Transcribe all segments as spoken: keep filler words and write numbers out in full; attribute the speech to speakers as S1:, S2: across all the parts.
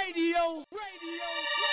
S1: Radio, radio,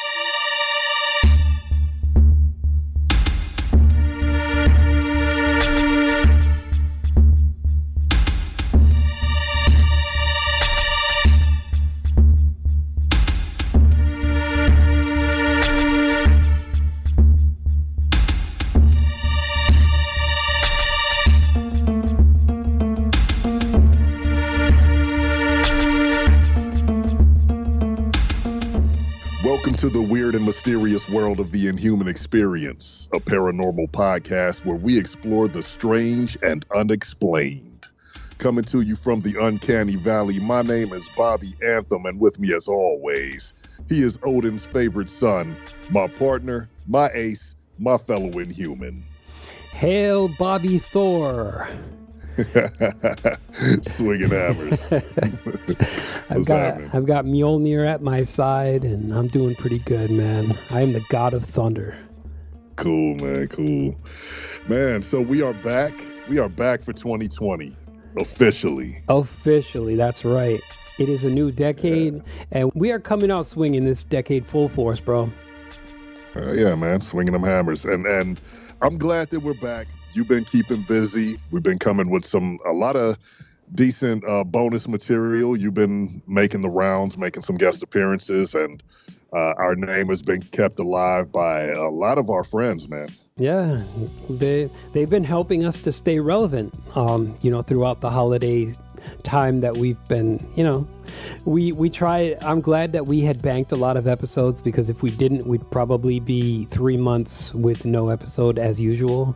S2: Welcome to the weird and mysterious world of the Inhuman Experience, a paranormal podcast where we explore the strange and unexplained. Coming to you from the Uncanny Valley, my name is Bobby Anthem, and with me as always, he is Odin's favorite son, my partner, my ace, my fellow Inhuman.
S3: Hail Bobby Thor.
S2: Swinging hammers.
S3: I've got happening? I've got Mjolnir at my side, and I'm doing pretty good, man. I am the god of thunder.
S2: Cool, man. Cool, man. So we are back. We are back for twenty twenty, officially.
S3: Officially, that's right. It is a new decade, yeah. And we are coming out swinging this decade full force, bro.
S2: Uh, yeah, man. Swinging them hammers, and and I'm glad that we're back. You've been keeping busy. We've been coming with some a lot of decent uh, bonus material. You've been making the rounds, making some guest appearances, and uh, our name has been kept alive by a lot of our friends, man.
S3: Yeah, they they've been helping us to stay relevant. Um, you know, throughout the holiday time that we've been, you know, we we try. I'm glad that we had banked a lot of episodes, because if we didn't, we'd probably be three months with no episode as usual.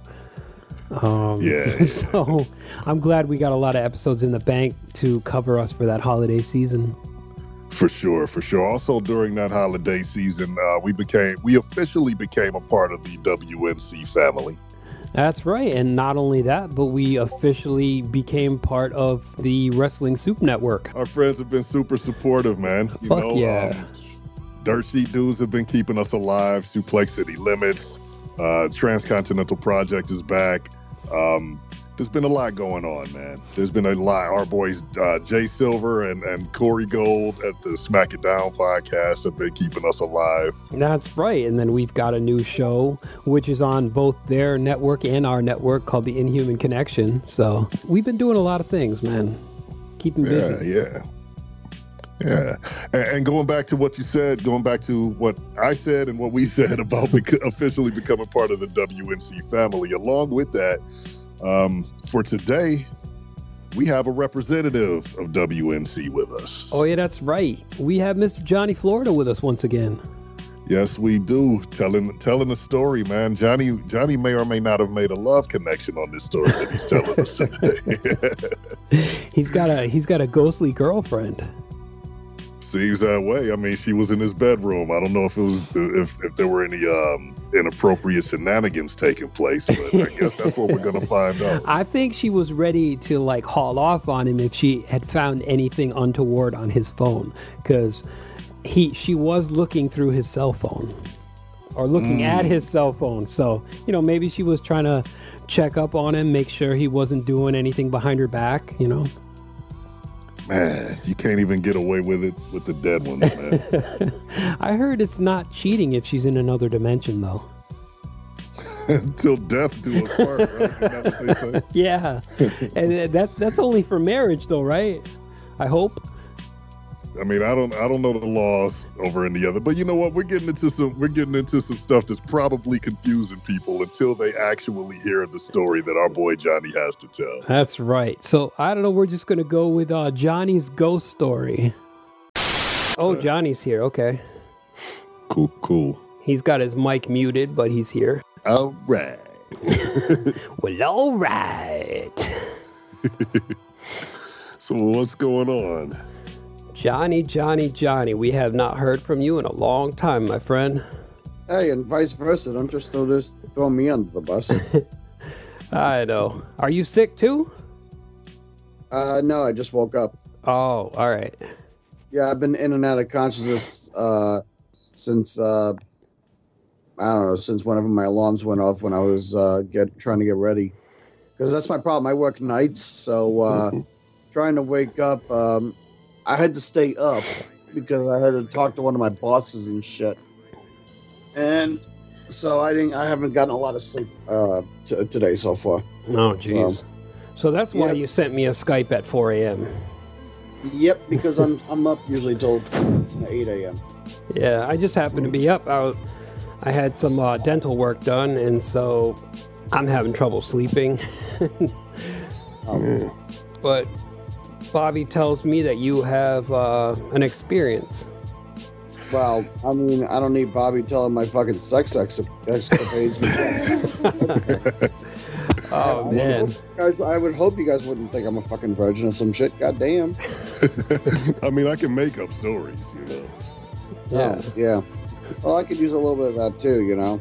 S3: Um,
S2: yeah, yeah.
S3: So I'm glad we got a lot of episodes in the bank to cover us for that holiday season.
S2: For sure, for sure. Also, during that holiday season, uh, we became we officially became a part of the W N C family.
S3: That's right, and not only that, but we officially became part of the Wrestling Soup Network.
S2: Our friends have been super supportive, man. You
S3: Fuck
S2: know,
S3: yeah.
S2: Um, Dirt Sheet Dudes have been keeping us alive. Suplex City Limits. Uh, Transcontinental Project is back. Um, there's been a lot going on, man. There's been a lot. Our boys uh, Jay Silver and, and Corey Gold at the Smack It Down podcast have been keeping us alive.
S3: That's right. And then we've got a new show, which is on both their network and our network, called The Inhuman Connection. So we've been doing a lot of things, man. Keeping busy.
S2: Yeah, yeah. Yeah, and, and going back to what you said, going back to what I said and what we said about bec- officially becoming part of the W N C family, along with that, um, for today, we have a representative of W N C with us.
S3: Oh, yeah, that's right. We have Mister Johnny Florida with us once again.
S2: Yes, we do. Telling telling a story, man. Johnny Johnny may or may not have made a love connection on this story that he's telling us today.
S3: he's got a he's got a ghostly girlfriend.
S2: Seems that way. I mean, she was in his bedroom. I don't know if it was if, if there were any um, inappropriate shenanigans taking place, but I guess that's what we're gonna find out.
S3: I think she was ready to like haul off on him if she had found anything untoward on his phone, because he she was looking through his cell phone or looking mm. at his cell phone. So you know, maybe she was trying to check up on him, make sure he wasn't doing anything behind her back. You know.
S2: Man, you can't even get away with it with the dead ones, man.
S3: I heard it's not cheating if she's in another dimension, though.
S2: Until death do us part, right? Isn't that what they say?
S3: Yeah, and that's that's only for marriage, though, right? I hope.
S2: I mean, I don't, I don't know the laws over in the other, but you know what? We're getting into some, we're getting into some stuff that's probably confusing people until they actually hear the story that our boy Johnny has to tell.
S3: That's right. So I don't know. We're just gonna go with uh, Johnny's ghost story. Oh, Johnny's here. Okay.
S2: Cool, cool.
S3: He's got his mic muted, but he's here.
S2: All right.
S3: Well, all right.
S2: So what's going on?
S3: Johnny, Johnny, Johnny, we have not heard from you in a long time, my friend.
S4: Hey, and vice versa. Don't just throw this, throw me under the bus.
S3: I know. Are you sick too?
S4: Uh, no, I just woke up.
S3: Oh, all right.
S4: Yeah, I've been in and out of consciousness uh, since uh, I don't know, since whenever my alarms went off when I was uh, get trying to get ready. Because that's my problem. I work nights, so uh, trying to wake up. Um, I had to stay up because I had to talk to one of my bosses and shit. And so I didn't. I haven't gotten a lot of sleep uh, t- today so far.
S3: Oh, jeez. So, so that's why
S4: yeah.
S3: you sent me a Skype at four a.m.
S4: Yep, because I'm I'm up usually till eight a.m.
S3: Yeah, I just happened to be up. I, was, I had some uh, dental work done, and so I'm having trouble sleeping.
S4: um,
S3: but Bobby tells me that you have uh, an experience.
S4: Well, I mean, I don't need Bobby telling my fucking sex ex- escapades.
S3: Oh, man.
S4: Guys, I would hope you guys wouldn't think I'm a fucking virgin or some shit. God damn.
S2: I mean, I can make up stories, you know.
S3: Yeah.
S4: Oh, yeah. Well, I could use a little bit of that too, you know.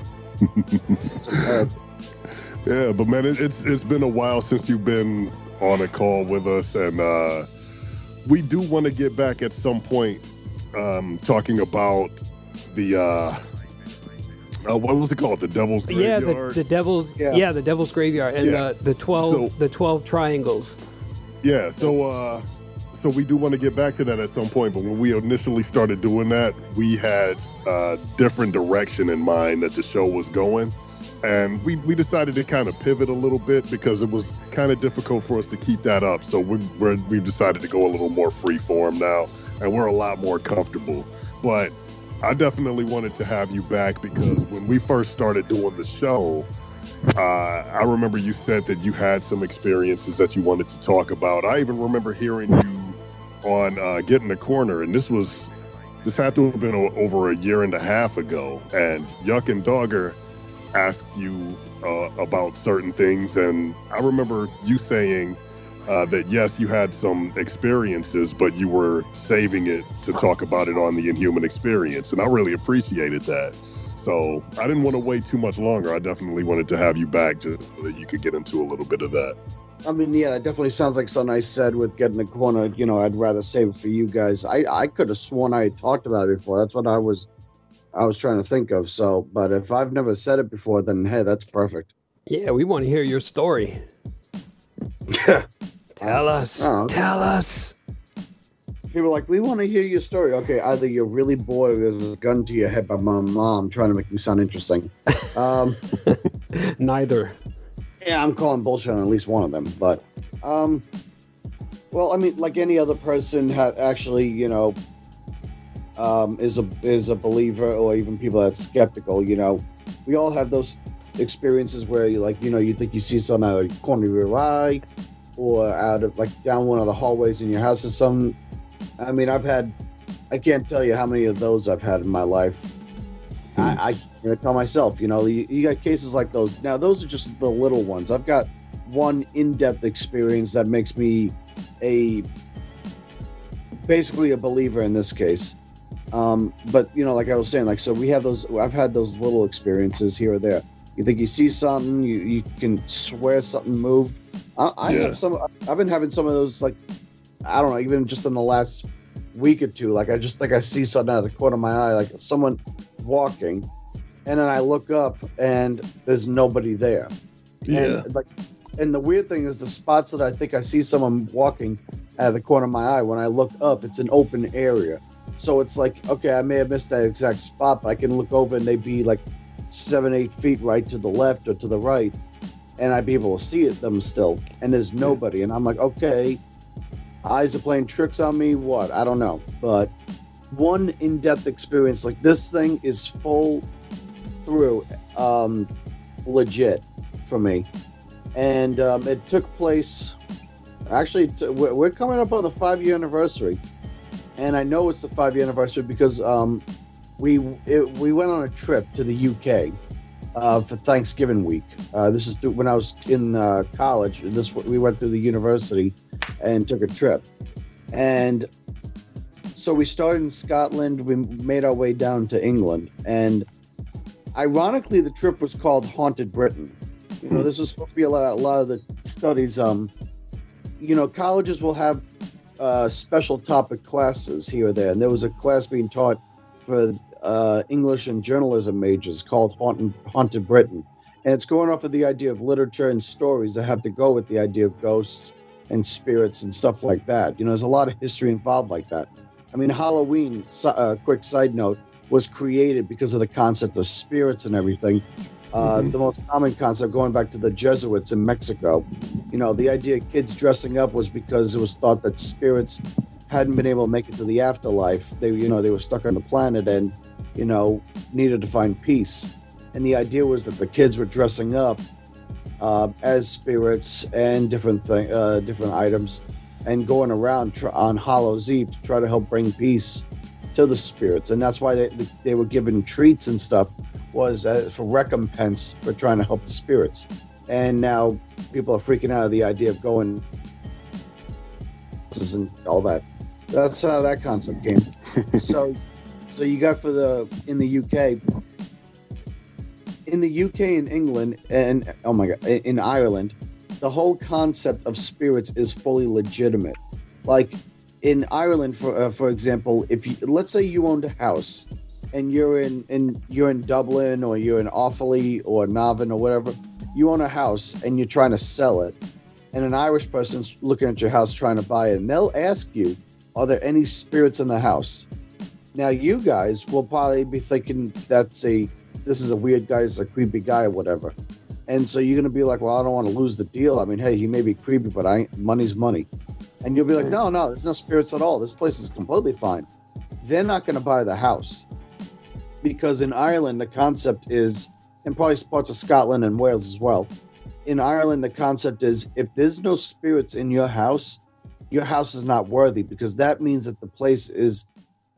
S4: uh,
S2: yeah, but man, it, it's it's been a while since you've been on a call with us, and uh, we do want to get back at some point um, talking about the uh, uh, what was it called? The Devil's
S3: Yeah,
S2: Graveyard.
S3: the, the Devil's
S4: Yeah.
S3: yeah. the Devil's Graveyard and
S2: Yeah.
S3: the the twelve
S2: So-
S3: the twelve triangles.
S2: Yeah, so uh, so we do want to get back to that at some point. But when we initially started doing that, we had a different direction in mind that the show was going, and we, we decided to kind of pivot a little bit because it was kind of difficult for us to keep that up. So we we're, we've decided to go a little more free form now, and we're a lot more comfortable. But I definitely wanted to have you back because when we first started doing the show, uh, I remember you said that you had some experiences that you wanted to talk about. I even remember hearing you on uh, Get in the Corner, and this was this had to have been o- over a year and a half ago. And Yuck and Dogger asked you uh, about certain things, and I remember you saying uh, that yes, you had some experiences, but you were saving it to talk about it on the Inhuman Experience, and I really appreciated that. So I didn't want to wait too much longer. I definitely wanted to have you back just so that you could get into a little bit of that.
S4: I mean, yeah, that definitely sounds like something I said with Get in the Corner. You know, I'd rather save it for you guys. I, I could have sworn I had talked about it before. That's what I was I was trying to think of. So, but if I've never said it before, then hey, that's perfect.
S3: Yeah, we want to hear your story. Tell us.
S4: Oh.
S3: Tell us.
S4: People are like, we want to hear your story. Okay, either you're really bored or there's a gun to your head by my mom trying to make me sound interesting. Um,
S3: Neither.
S4: yeah, I'm calling bullshit on at least one of them. But, um, well, I mean, like any other person had actually, you know, um, is a is a believer, or even people that's skeptical. You know, we all have those experiences where you like, you know, you think you see something out of the corner of your eye, or out of like down one of the hallways in your house or some. I mean, I've had, I can't tell you how many of those I've had in my life. Hmm. I, I you know, tell myself, you know, you, you got cases like those. Now, those are just the little ones. I've got one in-depth experience that makes me a, basically a believer in this case. Um, but, you know, like I was saying, like, so we have those, I've had those little experiences here or there. You think you see something, you, you can swear something moved. I, I
S2: Yeah.
S4: have some, I've been having some of those, like, I don't know, even just in the last week or two, like I just think I see something out of the corner of my eye, like someone walking, and then I look up and there's nobody there.
S2: Yeah.
S4: And like, and the weird thing is the spots that I think I see someone walking out of the corner of my eye, when I look up, it's an open area. So it's like, okay, I may have missed that exact spot, but I can look over and they'd be like seven, eight feet right to the left or to the right, and I'd be able to see it them still. And there's nobody, and I'm like, okay. Eyes are playing tricks on me, what? I don't know. But one in-depth experience, like this thing is full through um, legit for me. And um, it took place, actually, t- we're we're coming up on the five-year anniversary. And I know it's the five-year anniversary because um, we it, we went on a trip to the U K uh, for Thanksgiving week. Uh, this is th- when I was in uh, college. This we went through the university and took a trip. And so we started in Scotland. We made our way down to England. And ironically, the trip was called Haunted Britain. You know, this was supposed to be a lot, a lot of the studies. Um, you know, colleges will have uh, special topic classes here or there. And there was a class being taught for uh, English and journalism majors called Haunted, Haunted Britain. And it's going off of the idea of literature and stories that have to go with the idea of ghosts and spirits and stuff like that. You know, there's a lot of history involved like that. I mean, Halloween, uh, quick side note, was created because of the concept of spirits and everything. Uh, mm-hmm. The most common concept, going back to the Jesuits in Mexico, you know, the idea of kids dressing up was because it was thought that spirits hadn't been able to make it to the afterlife. They, you know, they were stuck on the planet and, you know, needed to find peace. And the idea was that the kids were dressing up uh, as spirits and different thing, uh, different items, and going around tr- on Hallows Eve to try to help bring peace to the spirits. And that's why they they were given treats and stuff, was uh, for recompense for trying to help the spirits. And now people are freaking out of the idea of going and all that. That's how that concept came. so so you got for the in the U K in the U K and England and oh my god in Ireland, the whole concept of spirits is fully legitimate. Like in Ireland, for uh, for example, if you let's say you owned a house and you're in, in you're in Dublin or you're in Offaly or Navan or whatever, you own a house and you're trying to sell it, and an Irish person's looking at your house trying to buy it, and they'll ask you, are there any spirits in the house? Now you guys will probably be thinking that's a this is a weird guy, it's a creepy guy or whatever. And so you're going to be like, well, I don't want to lose the deal. I mean, hey, he may be creepy, but I money's money. And you'll be like, no, no, there's no spirits at all. This place is completely fine. They're not going to buy the house. Because in Ireland, the concept is, and probably parts of Scotland and Wales as well, in Ireland, the concept is if there's no spirits in your house, your house is not worthy, because that means that the place is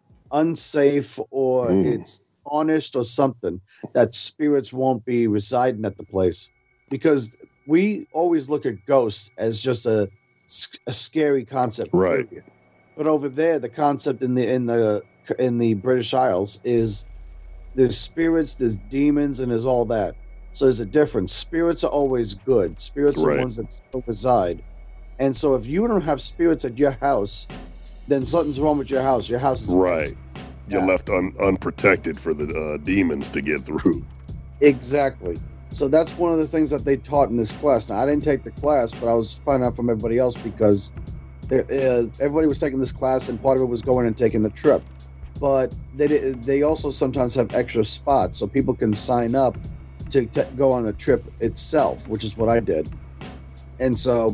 S4: unsafe or mm. it's tarnished or something, that spirits won't be residing at the place. Because we always look at ghosts as just a, a scary concept.
S2: Right.
S4: But over there, the concept in the in the in the British Isles is there's spirits, there's demons, and there's all that. So there's a difference. Spirits are always good. Spirits right. are ones that still reside. And so if you don't have spirits at your house, then something's wrong with your house. Your house is
S2: right. You're left un- unprotected for the uh, demons to get through.
S4: Exactly. So that's one of the things that they taught in this class. Now, I didn't take the class, but I was finding out from everybody else because they, uh, everybody was taking this class, and part of it was going and taking the trip. But they they also sometimes have extra spots, so people can sign up to t- go on a trip itself, which is what I did. And so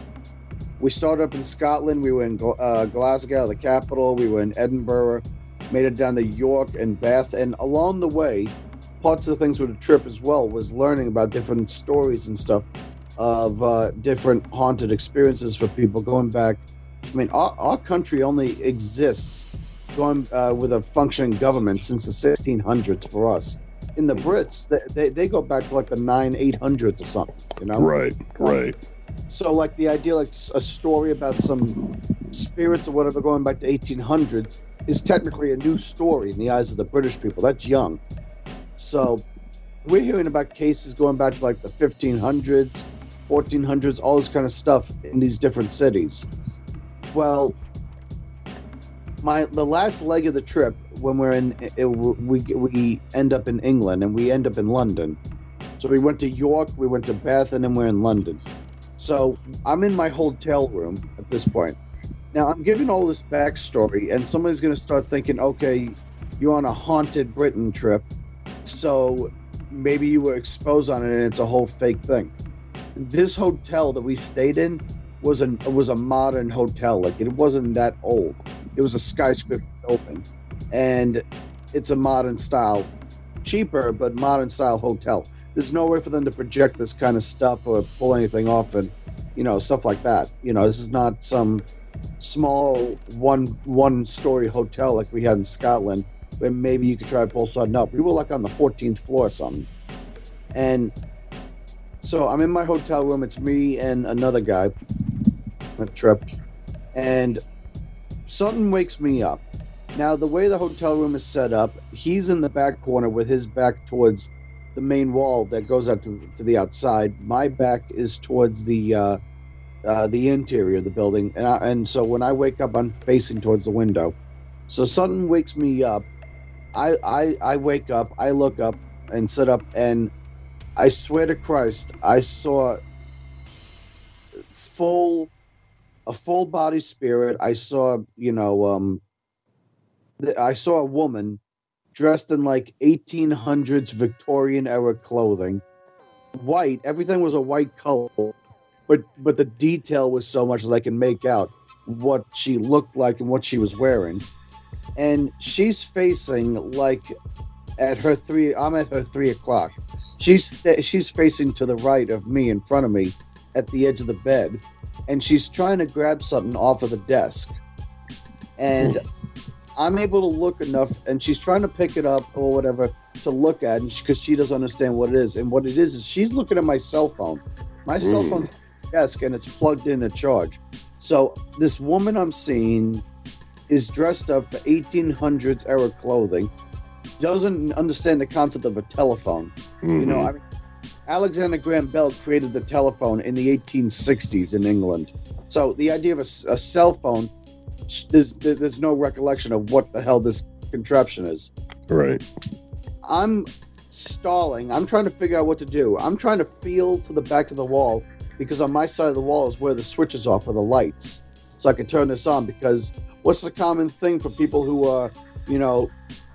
S4: we started up in Scotland. We were in uh, Glasgow, the capital. We were in Edinburgh, made it down to York and Bath. And along the way, parts of the things with the trip as well was learning about different stories and stuff of uh, different haunted experiences for people going back. I mean, our, our country only exists going uh, with a functioning government since the sixteen hundreds for us. In the Brits, they, they, they go back to like the nine, eight hundreds or something, you know?
S2: Right, right.
S4: So like the idea, like a story about some spirits or whatever going back to eighteen hundreds is technically a new story in the eyes of the British people. That's young. So we're hearing about cases going back to like the fifteen hundreds, fourteen hundreds, all this kind of stuff in these different cities. Well, my the last leg of the trip, when we're in, it, we we end up in England and we end up in London. So we went to York, we went to Bath, and then we're in London. So I'm in my hotel room at this point. Now I'm giving all this backstory, and somebody's going to start thinking, okay, you're on a haunted Britain trip, so maybe you were exposed on it and it's a whole fake thing. This hotel that we stayed in was a was a modern hotel. Like, it wasn't that old. It was a skyscraper building, and it's a modern style, cheaper but modern style hotel. There's no way for them to project this kind of stuff or pull anything off, and you know, stuff like that. You know, this is not some small one one story hotel like we had in Scotland, where maybe you could try to pull something up. We were like on the fourteenth floor or something. And so I'm in my hotel room. It's me and another guy on a trip. And something wakes me up. Now, the way the hotel room is set up, he's in the back corner with his back towards the main wall that goes out to, to the outside. My back is towards the uh, uh, the interior of the building. And, I, and so when I wake up, I'm facing towards the window. So something wakes me up. I, I I wake up, I look up and sit up, and I swear to Christ, I saw full, a full body spirit. I saw, you know, um, th- I saw a woman dressed in like eighteen hundreds Victorian era clothing, white. Everything was a white color, but but the detail was so much that I can make out what she looked like and what she was wearing. And she's facing like at her three. I'm at her three o'clock. She's she's facing to the right of me, in front of me, at the edge of the bed, and she's trying to grab something off of the desk. And I'm able to look enough, and she's trying to pick it up or whatever to look at, because she doesn't understand what it is. And what it is is she's looking at my cell phone. My cell
S2: Mm.
S4: phone's on the desk, and it's plugged in to charge. So this woman I'm seeing is dressed up for eighteen hundreds era clothing, doesn't understand the concept of a telephone.
S2: Mm-hmm.
S4: You know, I mean, Alexander Graham Bell created the telephone in the eighteen sixties in England. So the idea of a, a cell phone, there's, there's no recollection of what the hell this contraption is.
S2: Right.
S4: I'm stalling. I'm trying to figure out what to do. I'm trying to feel to the back of the wall, because on my side of the wall is where the switches are for the lights. So I can turn this on, because what's the common thing for people who are, you know,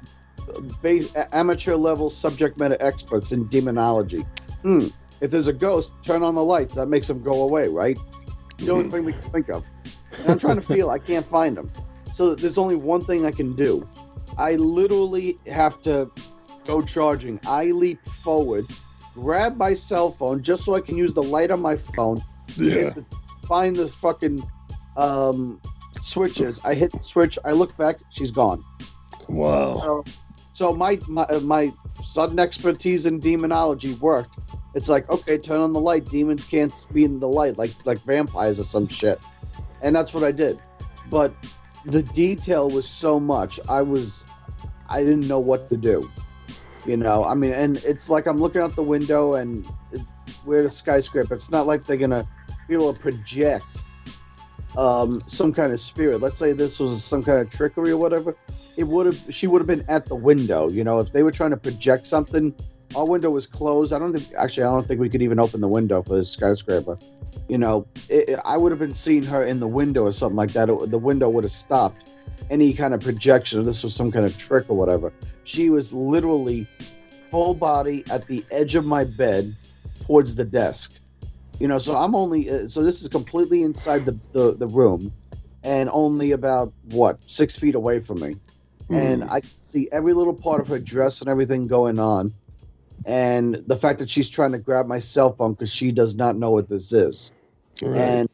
S4: base, amateur level subject matter experts in demonology? Hmm. If there's a ghost, turn on the lights. That makes them go away, right? It's the only thing we can think of. And I'm trying to feel. I can't find them. So there's only one thing I can do. I literally have to go charging. I leap forward, grab my cell phone just so I can use the light on my phone.
S2: Yeah.
S4: hit the- find the fucking um, switches. I hit the switch. I look back. She's gone.
S2: Wow.
S4: So, so my, my my sudden expertise in demonology worked. It's like, okay, turn on the light. Demons can't be in the light like like vampires or some shit. And that's what I did. But the detail was so much. I was, I didn't know what to do. You know, I mean, and it's like I'm looking out the window and it, we're at a skyscraper. It's not like they're gonna be able to project um, some kind of spirit. Let's say this was some kind of trickery or whatever. It would have. She would have been at the window. You know, if they were trying to project something. Our window was closed. I don't think, actually, I don't think we could even open the window for this skyscraper. You know, it, it, I would have been seeing her in the window or something like that. It, the window would have stopped any kind of projection, or this was some kind of trick or whatever. She was literally full body at the edge of my bed towards the desk. You know, so I'm only, uh, so this is completely inside the, the, the room and only about, what, six feet away from me. Mm. And I see every little part of her dress and everything going on. And the fact that she's trying to grab my cell phone because she does not know what this is. Right. And,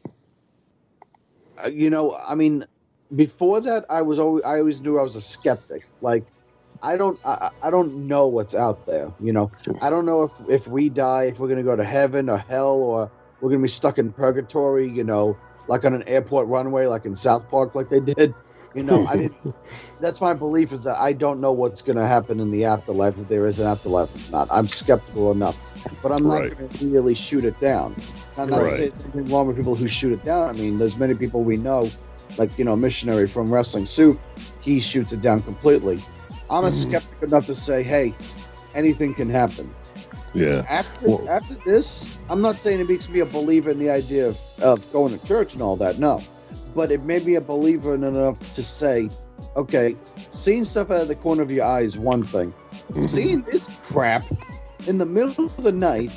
S4: uh, you know, I mean, before that, I was always, I always knew I was a skeptic. Like, I don't, I, I don't know what's out there. You know, I don't know if, if we die, if we're going to go to heaven or hell, or we're going to be stuck in purgatory, you know, like on an airport runway, like in South Park, like they did. You know, I didn't, that's my belief, is that I don't know what's going to happen in the afterlife, if there is an afterlife or not. I'm skeptical enough, but I'm not right. going to really shoot it down. I'm not right. to say it's anything wrong with people who shoot it down. I mean, there's many people we know, like, you know, Missionary from Wrestling Soup, he shoots it down completely. I'm a mm. skeptic enough to say, hey, anything can happen.
S2: Yeah.
S4: After,
S2: well,
S4: after this, I'm not saying it makes me a believer in the idea of, of going to church and all that, no. But it made me a believer in enough to say, okay, seeing stuff out of the corner of your eye is one thing. Mm-hmm. Seeing this crap in the middle of the night,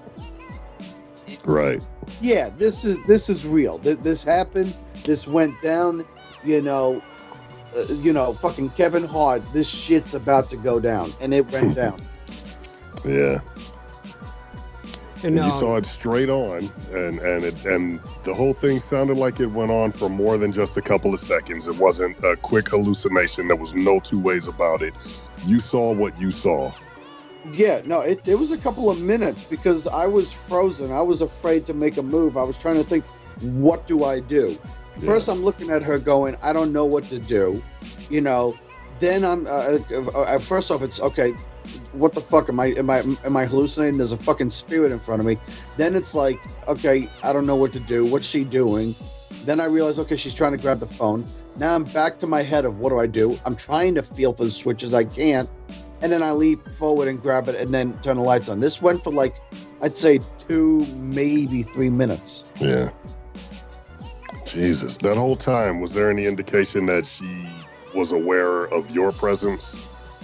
S2: right?
S4: Yeah, this is this is real. This, this happened. This went down. You know, uh, you know, fucking Kevin Hart. This shit's about to go down, and it went down.
S2: Yeah. And, and you
S3: um,
S2: saw it straight on, and and it and the whole thing sounded like it went on for more than just a couple of seconds. It wasn't a quick hallucination. There was no two ways about it. You saw what you saw.
S4: Yeah, no, it, it was a couple of minutes because I was frozen. I was afraid to make a move. I was trying to think, what do I do? Yeah. First, I'm looking at her going, I don't know what to do. You know, then I'm, uh, uh, first off, it's, okay, what the fuck am I am I am I hallucinating? There's a fucking spirit in front of me. Then it's like, okay, I don't know what to do. What's she doing? Then I realize, okay, she's trying to grab the phone. Now I'm back to my head of what do I do? I'm trying to feel for the switches. I can't. And then I leap forward and grab it and then turn the lights on. This went for like, I'd say two, maybe three minutes.
S2: Yeah. Jesus. That whole time, was there any indication that she was aware of your presence?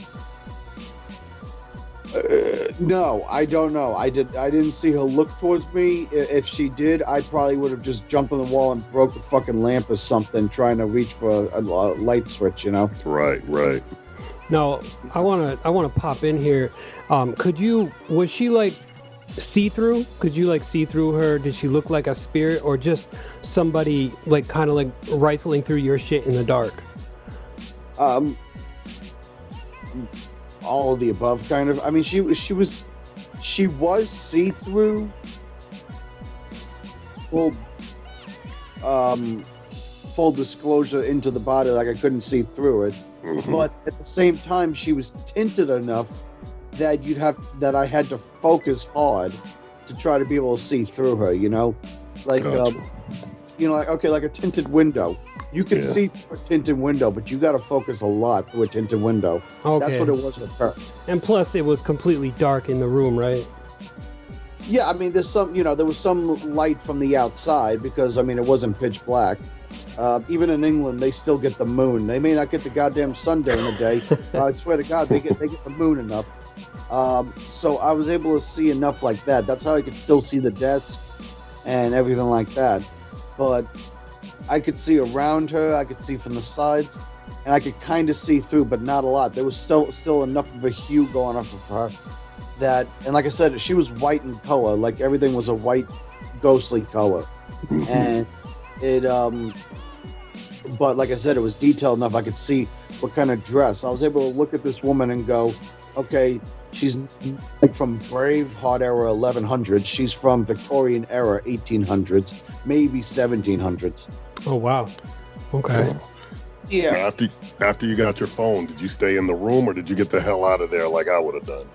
S4: Uh, no, I don't know. I did. I didn't see her look towards me. If she did, I probably would have just jumped on the wall and broke a fucking lamp or something, trying to reach for a, a light switch. You know.
S2: Right. Right.
S3: Now, I want to I want to pop in here. Um, could you? Was she like see through? Could you like see through her? Did she look like a spirit, or just somebody like kind of like rifling through your shit in the dark?
S4: Um. All of the above, kind of. I mean, she she was she was see through. Well, um, full disclosure into the body, like I couldn't see through it. Mm-hmm. But at the same time, she was tinted enough that you'd have that I had to focus hard to try to be able to see through her. You know, like gotcha. um, you know, like okay, like a tinted window. You can yeah. see through a tinted window, but you got to focus a lot through a tinted window. Okay. That's what it was with her.
S3: And plus, it was completely dark in the room, right?
S4: Yeah, I mean, there's some, you know, there was some light from the outside because, I mean, it wasn't pitch black. Uh, even in England, they still get the moon. They may not get the goddamn sun during the day. But I swear to God, they get they get the moon enough. Um, so I was able to see enough like that. That's how I could still see the desk and everything like that. But I could see around her, I could see from the sides, and I could kind of see through, but not a lot. There was still still enough of a hue going off of her that, and like I said, she was white in color, like everything was a white, ghostly color. And it, um, but like I said, it was detailed enough I could see what kind of dress. I was able to look at this woman and go, okay, she's like from Braveheart era eleven hundreds. She's from Victorian era eighteen hundreds, maybe seventeen hundreds.
S3: Oh, wow. Okay.
S4: Yeah.
S2: Now, after, after you got your phone, did you stay in the room or did you get the hell out of there like I would have done?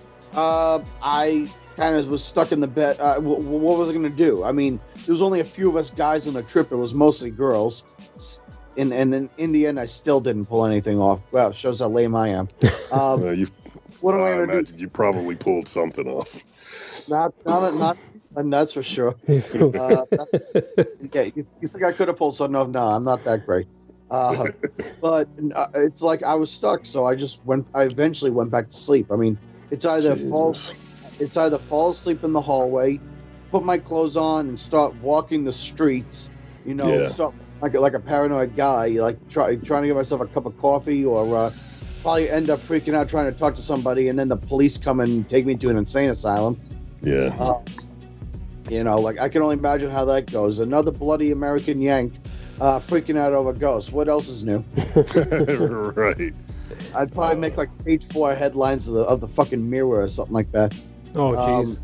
S4: Uh, I kind of was stuck in the bed. Uh, w- w- what was I going to do? I mean, there was only a few of us guys on the trip. It was mostly girls. And, and in, in the end, I still didn't pull anything off. Well, it shows how lame I am. Um,
S2: uh, you,
S4: what am I,
S2: I
S4: going to do?
S2: You probably pulled something off.
S4: Not, not, not, and that's for sure. Uh, that, yeah, you, you think I could have pulled something off? No, I'm not that great. Uh, but uh, it's like I was stuck, so I just went. I eventually went back to sleep. I mean, it's either
S2: Jesus.
S4: fall, it's either fall asleep in the hallway, put my clothes on, and start walking the streets. You know,
S2: yeah.
S4: start like a, like a paranoid guy, like try, trying to get myself a cup of coffee, or uh, probably end up freaking out trying to talk to somebody, and then the police come and take me to an insane asylum.
S2: Yeah.
S4: Uh, you know, like I can only imagine how that goes. Another bloody American Yank uh, freaking out over ghosts. What else is new?
S2: Right.
S4: I'd probably uh, make like page four headlines of the of the fucking Mirror or something like that.
S3: Oh, jeez. Um,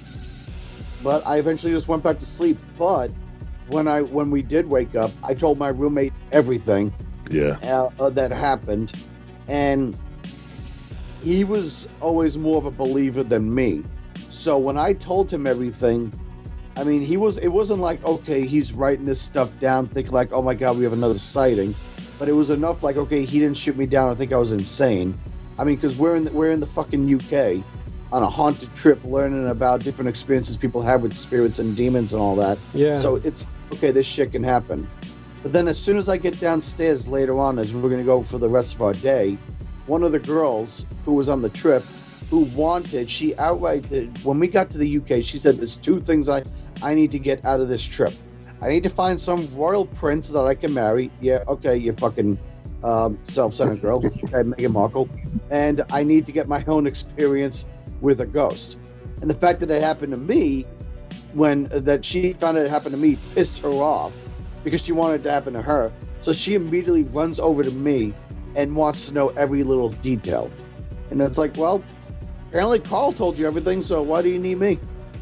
S4: but I eventually just went back to sleep. But when I when we did wake up, I told my roommate everything.
S2: Yeah.
S4: Uh, uh, that happened, and he was always more of a believer than me. So when I told him everything, I mean, he was. It wasn't like, okay, he's writing this stuff down, thinking like, oh my God, we have another sighting. But it was enough like, okay, he didn't shoot me down and think I was insane. I mean, because we're in the, we're in the fucking U K on a haunted trip, learning about different experiences people have with spirits and demons and all that.
S3: Yeah.
S4: So it's okay. This shit can happen. But then as soon as I get downstairs later on, as we're going to go for the rest of our day, one of the girls who was on the trip, who wanted, she outright, when we got to the U K, she said, there's two things I, I need to get out of this trip. I need to find some royal prince that I can marry. Yeah, okay, you fucking um, self-centered girl, okay, Meghan Markle. And I need to get my own experience with a ghost. And the fact that it happened to me, when that she found it happened to me, pissed her off because she wanted it to happen to her. So she immediately runs over to me and wants to know every little detail. And it's like, well, apparently Carl told you everything, so why do you need me?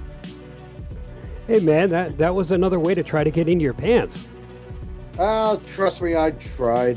S3: Hey, man, that, that was another way to try to get into your pants.
S4: Oh, trust me, I tried.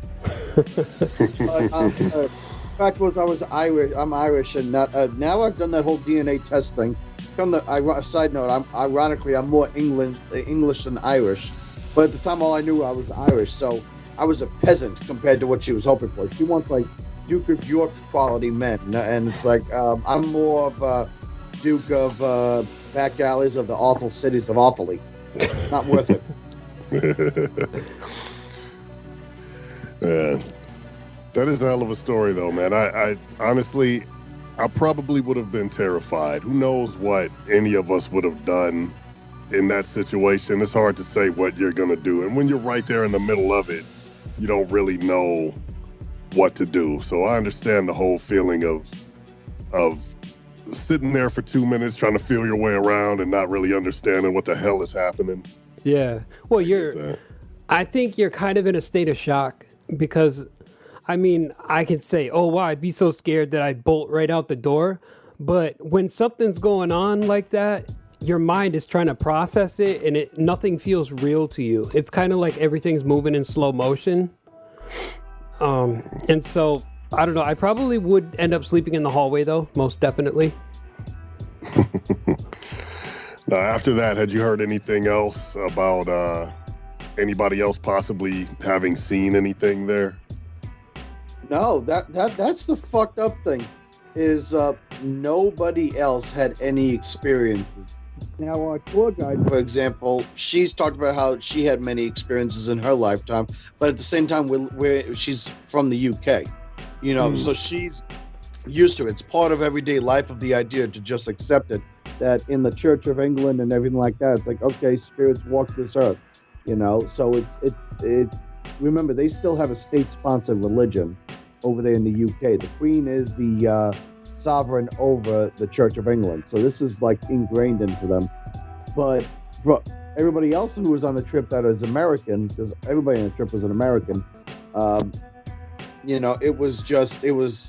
S4: uh, um, uh, fact was, I was Irish. I'm Irish, and not, uh, now I've done that whole D N A test thing. Come the I, side note, I'm ironically I'm more England English than Irish, but at the time all I knew I was Irish, so I was a peasant compared to what she was hoping for. She wants like Duke of York quality men, and it's like um, I'm more of a Duke of uh, back alleys of the awful cities of Awfully. Not worth it.
S2: Yeah. That is a hell of a story, though, man. I, I honestly, I probably would have been terrified. Who knows what any of us would have done in that situation. It's hard to say what you're going to do. And when you're right there in the middle of it, you don't really know what to do. So I understand the whole feeling of of sitting there for two minutes trying to feel your way around and not really understanding what the hell is happening.
S3: Yeah. Well, you're, I think you're kind of in a state of shock because, I mean, I could say, oh, wow, I'd be so scared that I'd bolt right out the door. But when something's going on like that, your mind is trying to process it and it nothing feels real to you. It's kind of like everything's moving in slow motion. Um, and so, I don't know, I probably would end up sleeping in the hallway, though, most definitely.
S2: Now, after that, had you heard anything else about uh, anybody else possibly having seen anything there?
S4: No, that, that that's the fucked up thing, is uh, nobody else had any experiences. Now, our tour guide, for example, she's talked about how she had many experiences in her lifetime, but at the same time, we're, we're, she's from the U K, you know, mm. so she's used to it. It's part of everyday life of the idea to just accept it, that in the Church of England and everything like that, it's like, okay, spirits walk this earth, you know, so it's, it, it, remember, they still have a state-sponsored religion over there in the U K. The Queen is the uh, sovereign over the Church of England. So this is like ingrained into them. But for everybody else who was on the trip that is American, because everybody on the trip was an American, um, you know, it was just, it was,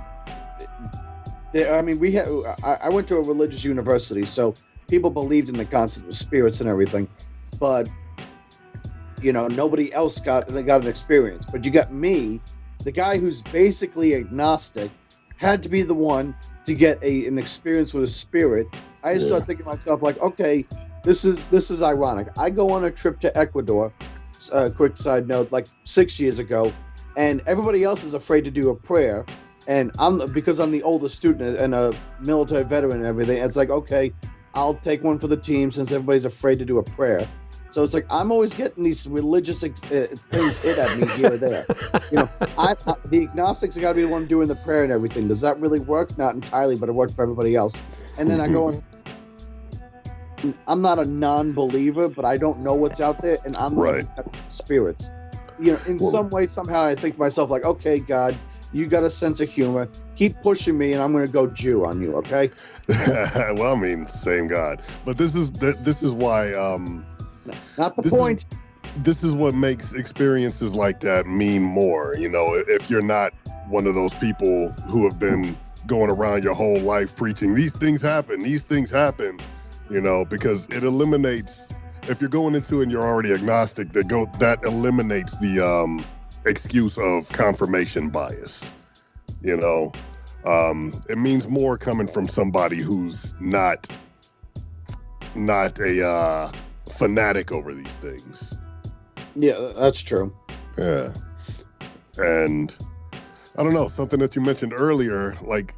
S4: they, I mean, we had, I, I went to a religious university, so people believed in the concept of spirits and everything, but, you know, nobody else got, they got an experience. But you got me, the guy who's basically agnostic, had to be the one to get a an experience with a spirit. I just yeah. started thinking to myself, like, okay, this is this is ironic. I go on a trip to Ecuador, uh, quick side note, like six years ago, and everybody else is afraid to do a prayer, and I'm because I'm the oldest student and a military veteran and everything. It's like, okay, I'll take one for the team since everybody's afraid to do a prayer. So it's like I'm always getting these religious ex- uh, things hit at me here or there. You know, I, I, the agnostics got to be the one doing the prayer and everything. Does that really work? Not entirely, but it worked for everybody else. And then I go, on, I'm not a non-believer, but I don't know what's out there, and I'm
S2: right.
S4: spirits. You know, in well, some way, somehow, I think to myself, like, okay, God, you got a sense of humor. Keep pushing me, and I'm going to go Jew on you. Okay?
S2: Well, I mean, same God, but this is this is why. Um,
S4: Not the
S2: this
S4: point.
S2: Is, this is what makes experiences like that mean more. You know, if you're not one of those people who have been going around your whole life preaching, these things happen, these things happen, you know, because it eliminates, if you're going into it and you're already agnostic, that go that eliminates the um, excuse of confirmation bias. You know, um, it means more coming from somebody who's not, not a, uh, fanatic over these things.
S4: Yeah, that's true.
S2: Yeah. And I don't know, something that you mentioned earlier, like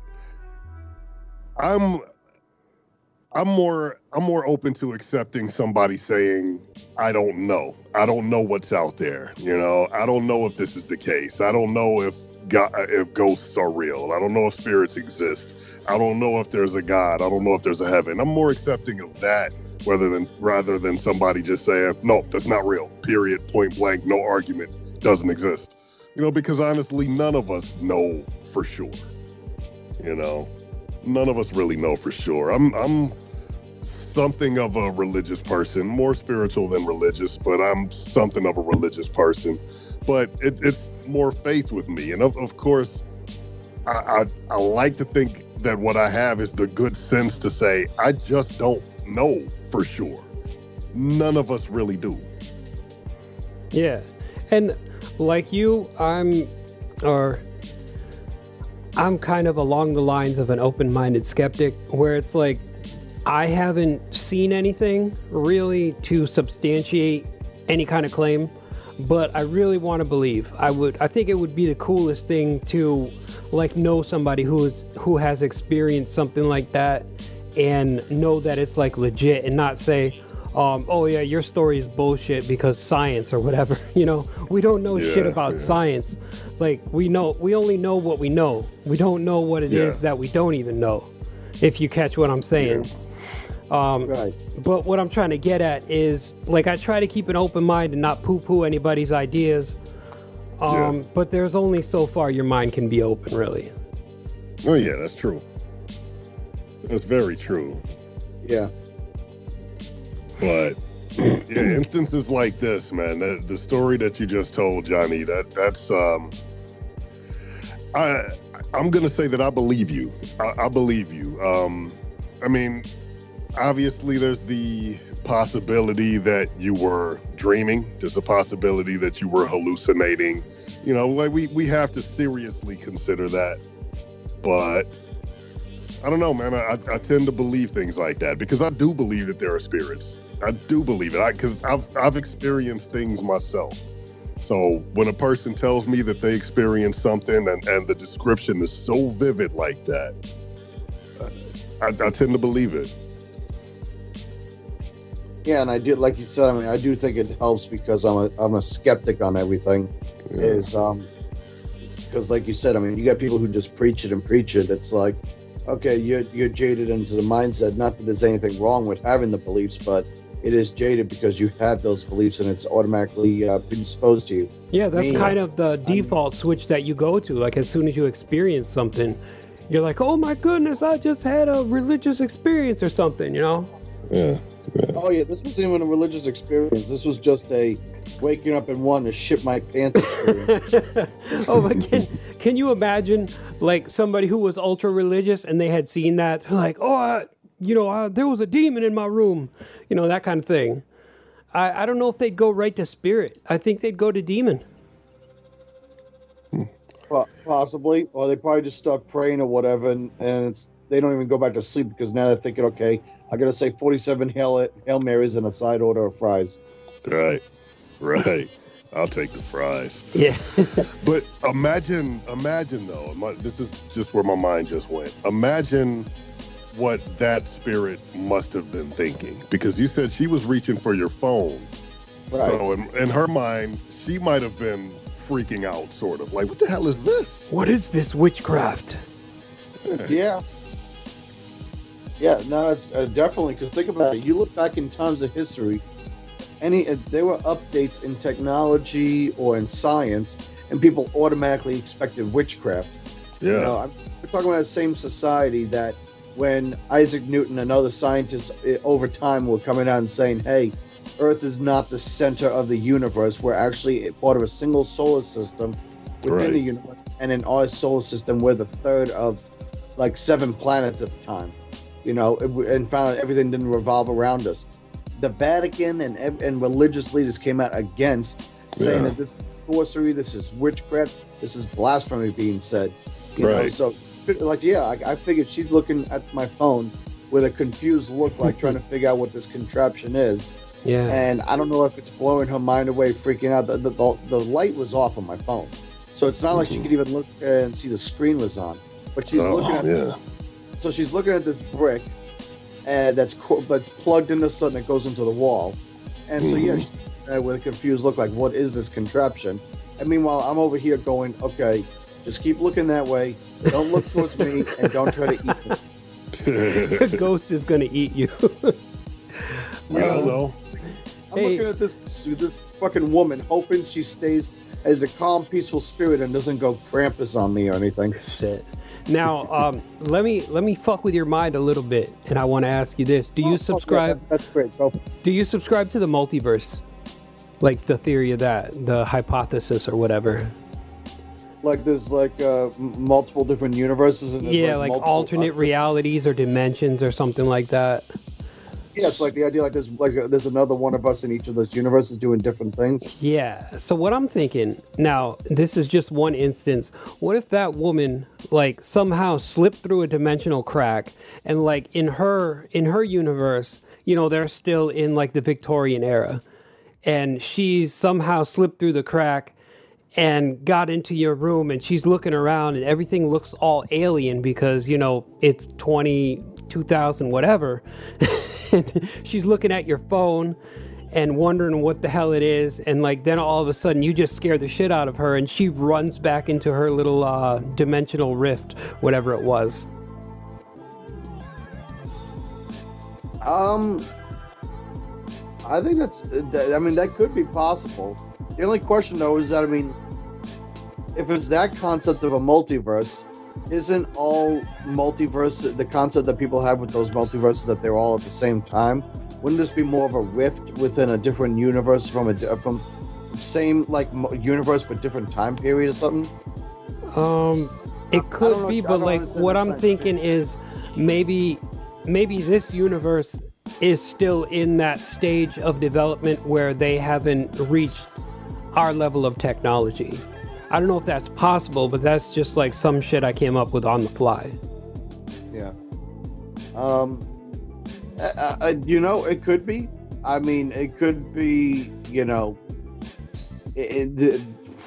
S2: I'm I'm more I'm more open to accepting somebody saying, I don't know. I don't know what's out there. You know, I don't know if this is the case. I don't know if God, if ghosts are real. I don't know if spirits exist. I don't know if there's a God. I don't know if there's a heaven. I'm more accepting of that rather than rather than somebody just saying, no, that's not real. Period. Point blank. No argument. Doesn't exist. You know, because honestly, none of us know for sure. You know, none of us really know for sure. I'm I'm something of a religious person, more spiritual than religious, but I'm something of a religious person. But it, it's more faith with me. And of, of course, I, I, I like to think that what I have is the good sense to say, I just don't know for sure. None of us really do.
S3: Yeah. And like you, I'm, or I'm kind of along the lines of an open-minded skeptic, where it's like, I haven't seen anything really to substantiate any kind of claim, but I really want to believe. I would, I think it would be the coolest thing to like know somebody who is, who has experienced something like that and know that it's like legit and not say, um, oh yeah, your story is bullshit because science or whatever. You know, we don't know
S2: Yeah,
S3: shit about
S2: yeah.
S3: science. Like we know, we only know what we know. We don't know what it
S2: Yeah.
S3: is that we don't even know. If you catch what I'm saying. Um,
S4: Right.
S3: But what I'm trying to get at is, like, I try to keep an open mind and not poo-poo anybody's ideas. Um,
S2: Yeah.
S3: But there's only so far your mind can be open, really.
S2: Oh yeah, that's true. That's very true.
S4: Yeah.
S2: But yeah, instances like this, man, that, the story that you just told, Johnny, that that's um, I I'm gonna say that I believe you. I, I believe you. Um, I mean, obviously, there's the possibility that you were dreaming. There's a possibility that you were hallucinating. You know, like we we have to seriously consider that. But I don't know, man. I, I tend to believe things like that because I do believe that there are spirits. I do believe it because I've I've experienced things myself. So when a person tells me that they experienced something and, and the description is so vivid like that, I, I tend to believe it.
S4: Yeah, and I do, like you said, I mean, I do think it helps because I'm a I'm a skeptic on everything.
S2: Yeah.
S4: Is um, because like you said, I mean, you got people who just preach it and preach it. It's like, okay, you're you're jaded into the mindset. Not that there's anything wrong with having the beliefs, but it is jaded because you have those beliefs and it's automatically uh, predisposed to you.
S3: Yeah, that's
S4: Me,
S3: kind of the default switch that you go to. Like, as soon as you experience something, you're like, oh my goodness, I just had a religious experience or something, you know?
S2: Yeah. yeah.
S4: Oh yeah, this wasn't even a religious experience. This was just a waking up and wanting to shit my pants experience.
S3: Oh, but can, can you imagine, like, somebody who was ultra religious and they had seen that, like, oh, I, you know, I, there was a demon in my room, you know, that kind of thing. I, I don't know if they'd go right to spirit. I think they'd go to demon.
S4: Po- Possibly, or they probably just start praying or whatever, and, and it's they don't even go back to sleep because now they're thinking, okay, I got to say forty-seven Hail, Hail Marys and a side order of fries.
S2: Right. Right. I'll take the fries.
S3: Yeah.
S2: But imagine, imagine though, my, this is just where my mind just went. Imagine what that spirit must have been thinking, because you said she was reaching for your phone.
S4: Right.
S2: So in, in her mind, she might have been freaking out, sort of like, what the hell is this?
S3: What is this witchcraft?
S4: Yeah. Yeah, no, it's uh, definitely, because think about it. You look back in times of history, any uh, there were updates in technology or in science, and people automatically expected witchcraft.
S2: Yeah.
S4: You know, I'm, we're talking about the same society that when Isaac Newton and other scientists uh, over time were coming out and saying, hey, Earth is not the center of the universe. We're actually part of a single solar system within
S2: Right.
S4: the universe. And in our solar system, we're the third of like seven planets at the time. You know, and found out everything didn't revolve around us. The Vatican and and religious leaders came out against, saying
S2: Yeah.
S4: that this is sorcery, this is witchcraft, this is blasphemy being said. You know,
S2: Right.
S4: so like, yeah, I, I figured she's looking at my phone with a confused look, like trying to figure out what this contraption is.
S3: Yeah.
S4: And I don't know if it's blowing her mind away, freaking out. The the, the, the light was off on my phone, so it's not like she could even look and see the screen was on. But she's
S2: Oh,
S4: looking at
S2: yeah.
S4: so she's looking at this brick, and that's co- that's plugged into something that goes into the wall, and so yeah, she's, uh, with a confused look, like, what is this contraption? And meanwhile, I'm over here going, okay, just keep looking that way. Don't look towards me, and don't try to eat me.
S3: The ghost is going to eat you.
S2: I don't know.
S4: I'm
S3: Hey.
S4: looking at this this fucking woman, hoping she stays as a calm, peaceful spirit and doesn't go Krampus on me or anything.
S3: Shit. Now, um, let me let me fuck with your mind a little bit, and I want to ask you this: Do
S4: Oh,
S3: you
S4: oh, yeah,
S3: subscribe?
S4: that- that's great. Go.
S3: Do you subscribe to the multiverse, like the theory of that, the hypothesis or whatever?
S4: Like there's like uh, m- multiple different universes and there's
S3: Yeah, like
S4: multiple-
S3: alternate realities or dimensions or something like that.
S4: Yeah, it's like the idea like there's like uh, there's another one of us in each of those universes doing different things.
S3: Yeah. So what I'm thinking now, this is just one instance. What if that woman like somehow slipped through a dimensional crack and like in her in her universe, you know, they're still in like the Victorian era, and she's somehow slipped through the crack and got into your room and she's looking around and everything looks all alien because, you know, it's twenty two thousand whatever, and she's looking at your phone and wondering what the hell it is, and like then all of a sudden you just scare the shit out of her, and she runs back into her little uh, dimensional rift, whatever it was.
S4: Um, I think that's. I mean, that could be possible. The only question, though, is that I mean, if it's that concept of a multiverse, isn't all multiverse the concept that people have with those multiverses that they're all at the same time? Wouldn't this be more of a rift within a different universe from a from same like universe but different time period or something?
S3: Um, it could know, be, but like what I'm thinking too. is maybe maybe this universe is still in that stage of development where they haven't reached our level of technology. I don't know if that's possible, but that's just like some shit I came up with on the fly.
S4: Yeah. Um. Uh, uh, you know, it could be. I mean, it could be. You know, it, it,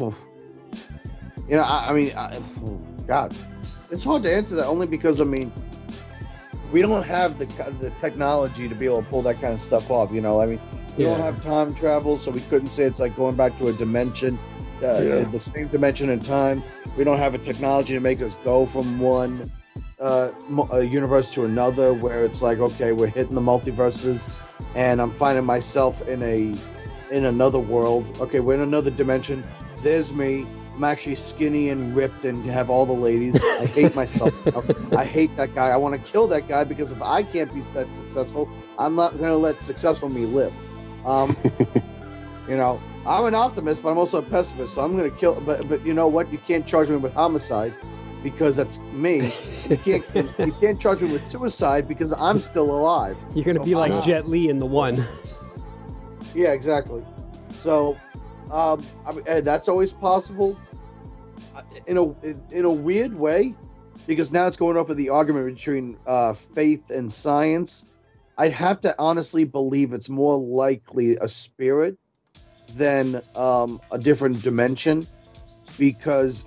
S4: you know. I, I mean, I, God, it's hard to answer that only because I mean, we don't have the the technology to be able to pull that kind of stuff off. You know, I mean, we yeah. don't have time travel, so we couldn't say it's like going back to a dimension, uh, yeah. the same dimension in time. We don't have a technology to make us go from one. Uh, a universe to another where it's like, okay, we're hitting the multiverses and I'm finding myself in a in another world. Okay, we're in another dimension. There's me. I'm actually skinny and ripped and have all the ladies. I hate myself. I hate that guy. I want to kill that guy because if I can't be that successful, I'm not going to let successful me live. Um, you know, I'm an optimist, but I'm also a pessimist. So I'm going to kill. But but you know what? You can't charge me with homicide. Because that's me. You can't you can't charge me with suicide because I'm still alive.
S3: You're gonna so be like I'm, Jet Li in The One.
S4: Yeah, exactly. So, um, I mean, that's always possible. In a in a weird way, because now it's going off of the argument between uh, faith and science. I'd have to honestly believe it's more likely a spirit than um, a different dimension, because.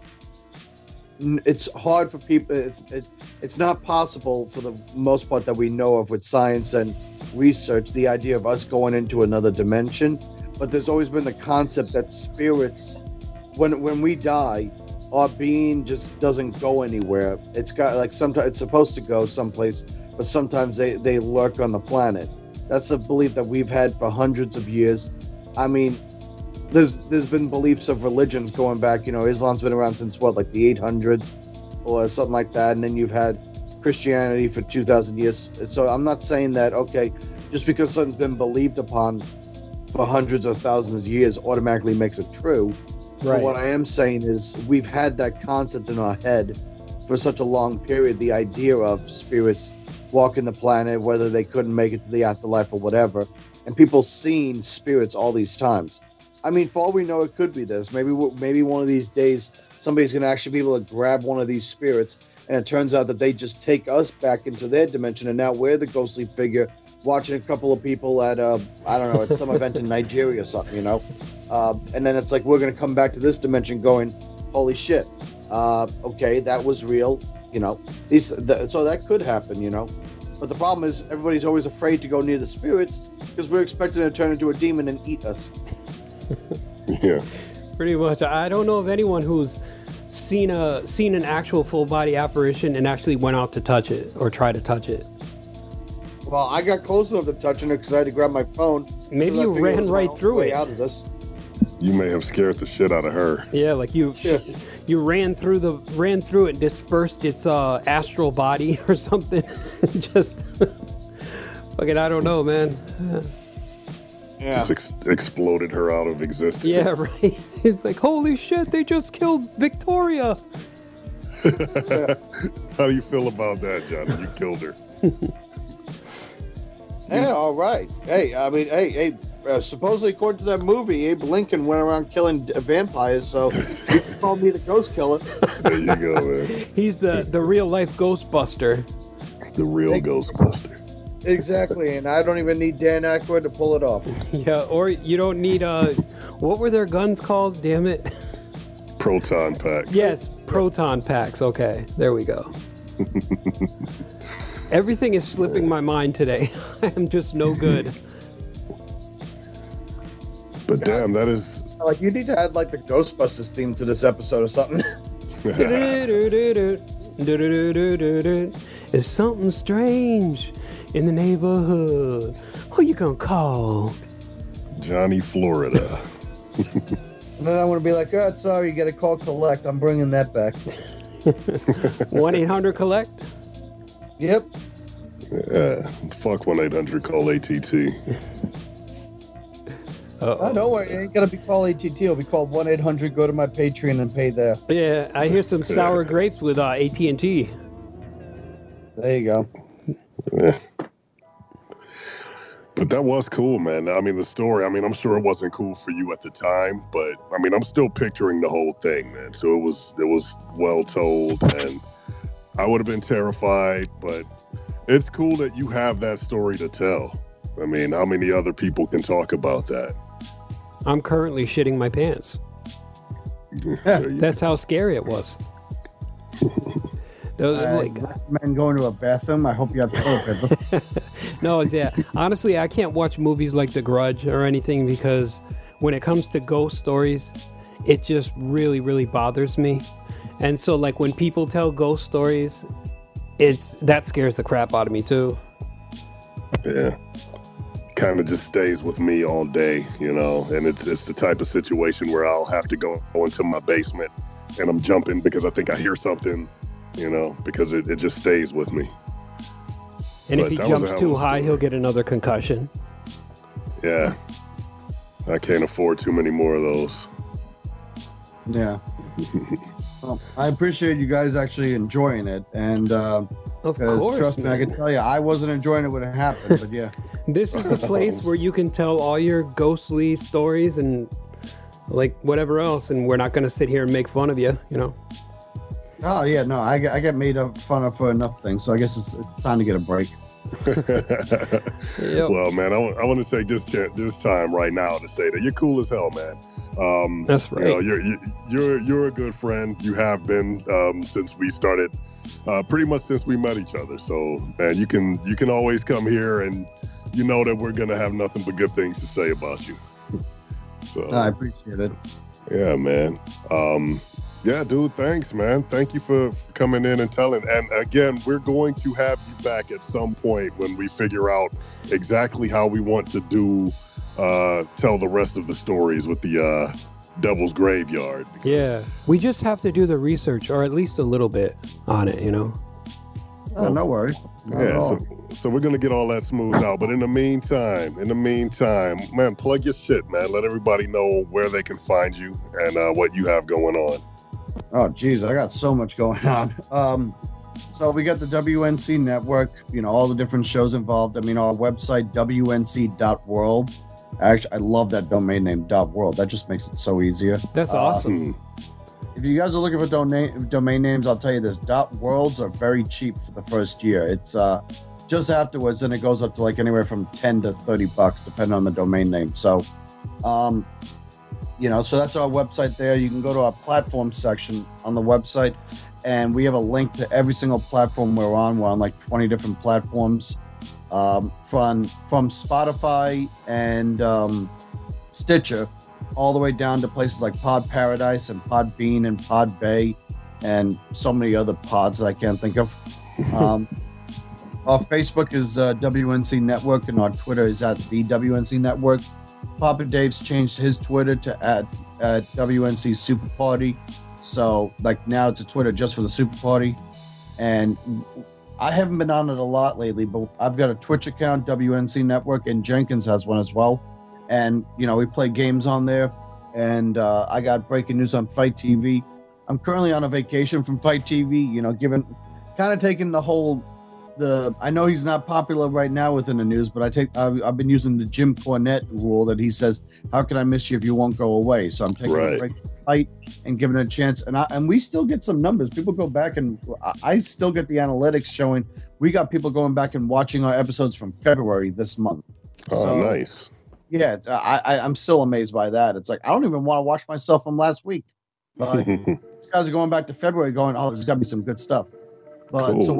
S4: It's hard for people. It's it, it's not possible for the most part that we know of with science and research, the idea of us going into another dimension. But there's always been the concept that spirits, when when we die, our being just doesn't go anywhere. It's got like sometimes it's supposed to go someplace, but sometimes they, they lurk on the planet. That's a belief that we've had for hundreds of years. I mean, There's there's been beliefs of religions going back, you know, Islam's been around since what, like the eight hundreds or something like that, and then you've had Christianity for two thousand years. So I'm not saying that, okay, just because something's been believed upon for hundreds or thousands of years automatically makes it true. Right. But what I am saying is we've had that concept in our head for such a long period, the idea of spirits walking the planet, whether they couldn't make it to the afterlife or whatever, and people seen spirits all these times. I mean, for all we know, it could be this. Maybe maybe one of these days, somebody's going to actually be able to grab one of these spirits, and it turns out that they just take us back into their dimension, and now we're the ghostly figure watching a couple of people at, uh, I don't know, at some event in Nigeria or something, you know? Uh, and then it's like we're going to come back to this dimension going, holy shit, uh, okay, that was real, you know? These, the, so that could happen, you know? But the problem is everybody's always afraid to go near the spirits because we're expecting to turn into a demon and eat us.
S2: Yeah,
S3: pretty much. I don't know of anyone who's seen a seen an actual full body apparition and actually went out to touch it or try to touch it.
S4: Well, I got close enough to touching it because I had to grab my phone.
S3: Maybe you ran right through it.
S4: Out of this.
S2: You may have scared the shit out of her.
S3: Yeah, like you yeah. you ran through the ran through it, dispersed its uh, astral body or something. Just fucking, I don't know, man.
S4: Yeah.
S2: Just ex- exploded her out of existence.
S3: Yeah, right. It's like, holy shit, they just killed Victoria.
S2: How do you feel about that, Johnny? You killed her.
S4: Yeah, all right. Hey, I mean, hey, hey. Uh, supposedly, according to that movie, Abe Lincoln went around killing d- vampires. So you can call me the ghost killer.
S2: There you go, man.
S3: He's the the real life Ghostbuster.
S2: The real hey. Ghostbuster.
S4: Exactly, and I don't even need Dan Aykroyd to pull it off.
S3: Yeah, or you don't need, uh, what were their guns called? Damn it.
S2: Proton packs.
S3: Yes, proton packs. Okay, there we go. Everything is slipping my mind today. I am just no good.
S2: But damn, that is.
S4: Like, you need to add like the Ghostbusters theme to this episode or something.
S3: It's something strange in the neighborhood. Who you gonna call?
S2: Johnny Florida.
S4: And then I want to be like, oh, sorry, you got to call collect. I'm bringing that back.
S3: one eight hundred collect?
S4: Yep.
S2: Yeah, fuck one eight hundred call A T T.
S4: Oh, don't worry. It ain't going to be called A T T. It'll be called one eight hundred go to my Patreon and pay there.
S3: Yeah, I hear some sour grapes with uh, A T and T.
S4: There you go.
S2: Yeah. But that was cool, man. I mean, the story, I mean, I'm sure it wasn't cool for you at the time, but I mean, I'm still picturing the whole thing, man. So it was, it was well told, and I would have been terrified, but it's cool that you have that story to tell. I mean, how many other people can talk about that?
S3: I'm currently shitting my pants. That's how scary it was. Those
S4: I
S3: like,
S4: recommend going to a bathroom. I hope you have toilet paper.
S3: no, it's yeah. Honestly, I can't watch movies like The Grudge or anything because when it comes to ghost stories, it just really, really bothers me. And so, like, when people tell ghost stories, it's that scares the crap out of me too.
S2: Yeah, kind of just stays with me all day, you know. And it's it's the type of situation where I'll have to go, go into my basement and I'm jumping because I think I hear something. You know, because it, it just stays with me.
S3: And
S2: But
S3: if he
S2: that was a
S3: jumps
S2: hell
S3: too
S2: of a
S3: high,
S2: story.
S3: he'll get another concussion.
S2: Yeah. I can't afford too many more of those.
S4: Yeah. Well, I appreciate you guys actually enjoying it. And uh,
S3: Of
S4: because
S3: course,
S4: trust me, I
S3: man.
S4: can tell you, I wasn't enjoying it when it happened. But yeah.
S3: This is the place where you can tell all your ghostly stories and like whatever else, and we're not going to sit here and make fun of you, you know.
S4: Oh, yeah, no, I, get- I get made up fun of for enough things. So I guess it's, it's time to get a break.
S3: Yep.
S2: Well, man, I want to take this ch- this time right now to say that you're cool as hell, man. Um,
S3: That's
S2: You know,
S3: right.
S2: you're you- you're you're a good friend. You have been um, since we started, uh, pretty much since we met each other. So, man, you can you can always come here, and you know that we're gonna have nothing but good things to say about you. So,
S4: I appreciate it.
S2: yeah, man. Um, yeah, dude, thanks, man. Thank you for coming in and telling. And again, we're going to have you back at some point when we figure out exactly how we want to do, uh, tell the rest of the stories with the uh, Devil's Graveyard.
S3: Yeah. We just have to do the research, or at least a little bit on it, you know.
S4: Oh, no worries. Not at
S2: Yeah,
S4: all.
S2: so, so we're gonna get all that smoothed out. But in the meantime, in the meantime, man, plug your shit, man. Let everybody know where they can find you and uh, what you have going on.
S4: Oh, geez, I got so much going on. Um, so we got the W N C network, you know, all the different shows involved. I mean, our website, W N C dot world. Actually, I love that domain name, .world. That just makes it so easier.
S3: That's
S4: Uh,
S3: awesome.
S2: Hmm.
S4: If you guys are looking for domain domain names, I'll tell you this: .worlds are very cheap for the first year. It's uh, just afterwards, then it goes up to like anywhere from ten to thirty bucks, depending on the domain name. So, um, you know, so that's our website there. You can go to our platform section on the website, and we have a link to every single platform we're on. We're on like twenty different platforms, um, from from Spotify and um, Stitcher, all the way down to places like Pod Paradise and Podbean and Pod Bay, and so many other pods that I can't think of. Um, our Facebook is uh, W N C Network, and our Twitter is at the W N C Network. Papa Dave's changed his Twitter to at, at W N C Super Party. So, like, now it's a Twitter just for the Super Party. And I haven't been on it a lot lately, but I've got a Twitch account, W N C Network, and Jenkins has one as well. And, you know, we play games on there. And uh, I got breaking news on Fight T V. I'm currently on a vacation from Fight T V, you know, given kind of taking the whole the I know he's not popular right now within the news, but I take I've, I've been using the Jim Cornette rule that he says, how can I miss you if you won't go away? So I'm taking
S2: Right.
S4: a break from Fight and giving it a chance. And I, and we still get some numbers. People go back and I, I still get the analytics showing we got people going back and watching our episodes from February this month.
S2: Oh,
S4: So,
S2: nice.
S4: Yeah, it's- I, I I'm still amazed by that. It's like I don't even want to watch myself from last week. But these guys are going back to February, going, "Oh, there's got to be some good stuff." But
S2: Cool.
S4: so we're on,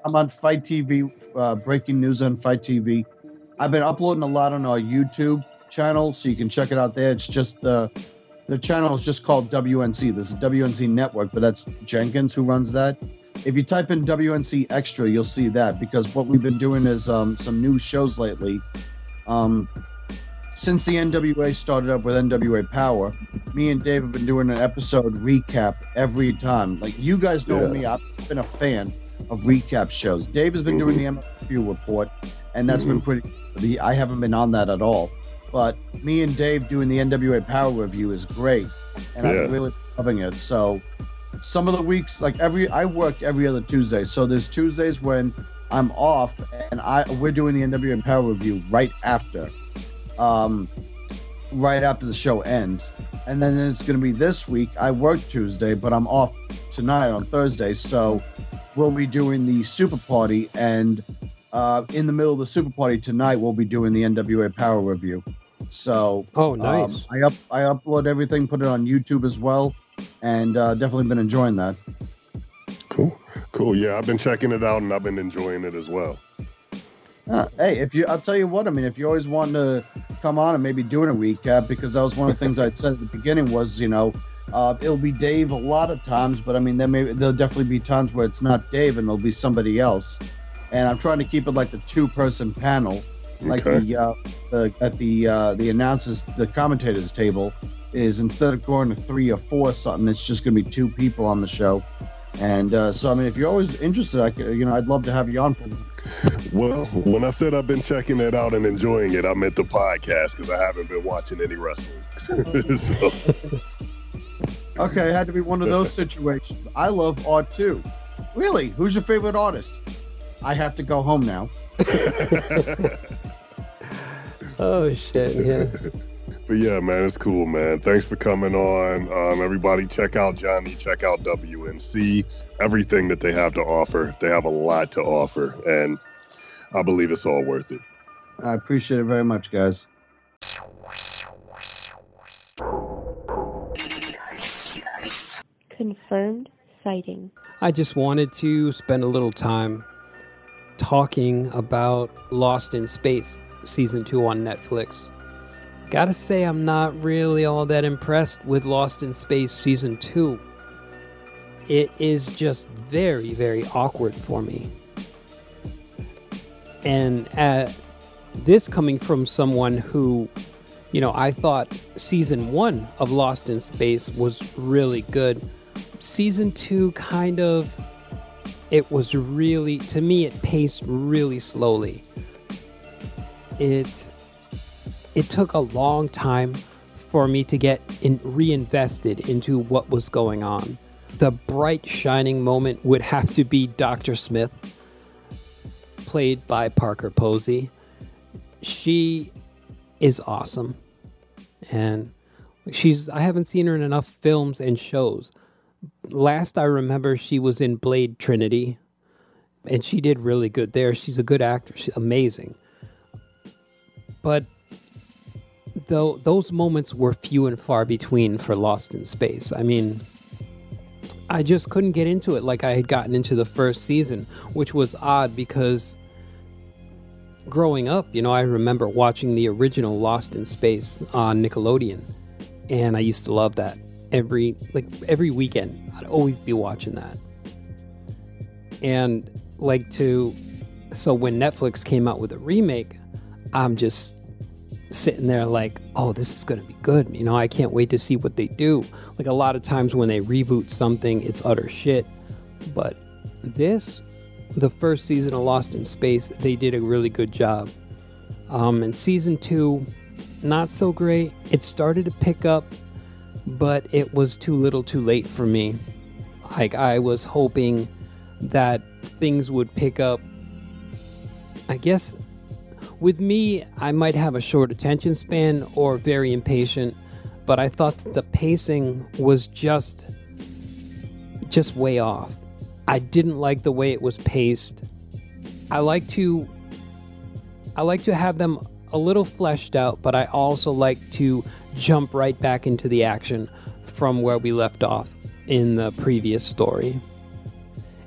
S4: I'm on Fight T V, uh, breaking news on Fight T V. I've been uploading a lot on our YouTube channel, so you can check it out there. It's just the the channel is just called W N C. There's a W N C network, but that's Jenkins who runs that. If you type in W N C Extra, you'll see that, because what we've been doing is um, some new shows lately. Um, since the N W A started up with N W A Power, me and Dave have been doing an episode recap every time. Like, you guys know
S2: Yeah.
S4: me, I've been a fan of recap shows. Dave has been doing the M F Q report, and that's been pretty. The, I haven't been on that at all. But me and Dave doing the N W A Power review is great, and
S2: Yeah.
S4: I'm really loving it. So some of the weeks, like every, I work every other Tuesday. So there's Tuesdays when I'm off, and I we're doing the N W A Power review right after, um, right after the show ends. And then it's going to be this week. I work Tuesday, but I'm off tonight on Thursday. So we'll be doing the Super Party, and uh, in the middle of the Super Party tonight, we'll be doing the N W A Power review. So,
S3: Oh,
S4: um,
S3: nice.
S4: I up I upload everything, put it on YouTube as well, and uh, definitely been enjoying that.
S2: Cool. Cool. Yeah, I've been checking it out and I've been enjoying it as well.
S4: Uh, hey, if you, I'll tell you what. I mean, if you always want to come on and maybe doing a recap, because that was one of the things I'd said at the beginning was, you know, uh, it'll be Dave a lot of times, but I mean, there may there'll definitely be times where it's not Dave and it'll be somebody else. And I'm trying to keep it like the two-person panel, like
S2: Okay.
S4: the, uh, the at the uh, the announcers, the commentators table is, instead of going to three or four something, it's just going to be two people on the show. And uh, so, I mean, if you're always interested, I could, you know, I'd love to have you on. For
S2: Well, when I said I've been checking it out and enjoying it, I meant the podcast, because I haven't been watching any wrestling. So,
S4: Okay, it had to be one of those situations. I love art too. Really? Who's your favorite artist? I have to go home now.
S3: Oh, shit. Yeah.
S2: but yeah, man, it's cool, man. Thanks for coming on. Um, everybody, check out Johnny, check out W N C, everything that they have to offer. They have a lot to offer, and I believe it's all worth it.
S4: I appreciate it very much, guys.
S1: Confirmed sighting.
S3: I just wanted to spend a little time talking about Lost in Space season two on Netflix. Gotta say, I'm not really all that impressed with Lost in Space season two. It is just very, very awkward for me. And uh, this coming from someone who, you know, I thought season one of Lost in Space was really good. Season two kind of, it was really, to me, it paced really slowly. It, it took a long time for me to get in, reinvested into what was going on. The bright, shining moment would have to be Doctor Smith, played by Parker Posey. She is awesome. And she's, I haven't seen her in enough films and shows. Last I remember, she was in Blade Trinity, and she did really good there. She's a good actress. She's amazing. But though those moments were few and far between for Lost in Space. I mean, I just couldn't get into it like I had gotten into the first season, which was odd because growing up, you know, I remember watching the original Lost in Space on Nickelodeon, and I used to love that. Every like every weekend, I'd always be watching that. And like to, so when Netflix came out with a remake, I'm just sitting there like, oh, this is going to be good. You know, I can't wait to see what they do. Like a lot of times when they reboot something, it's utter shit. But this, the first season of Lost in Space, they did a really good job. Um, and season two, not so great. It started to pick up, but it was too little too late for me. Like, I was hoping that things would pick up. I guess with me, I might have a short attention span or very impatient, but I thought the pacing was just just way off. I didn't like the way it was paced. I like to I like to have them a little fleshed out, but I also like to jump right back into the action from where we left off in the previous story.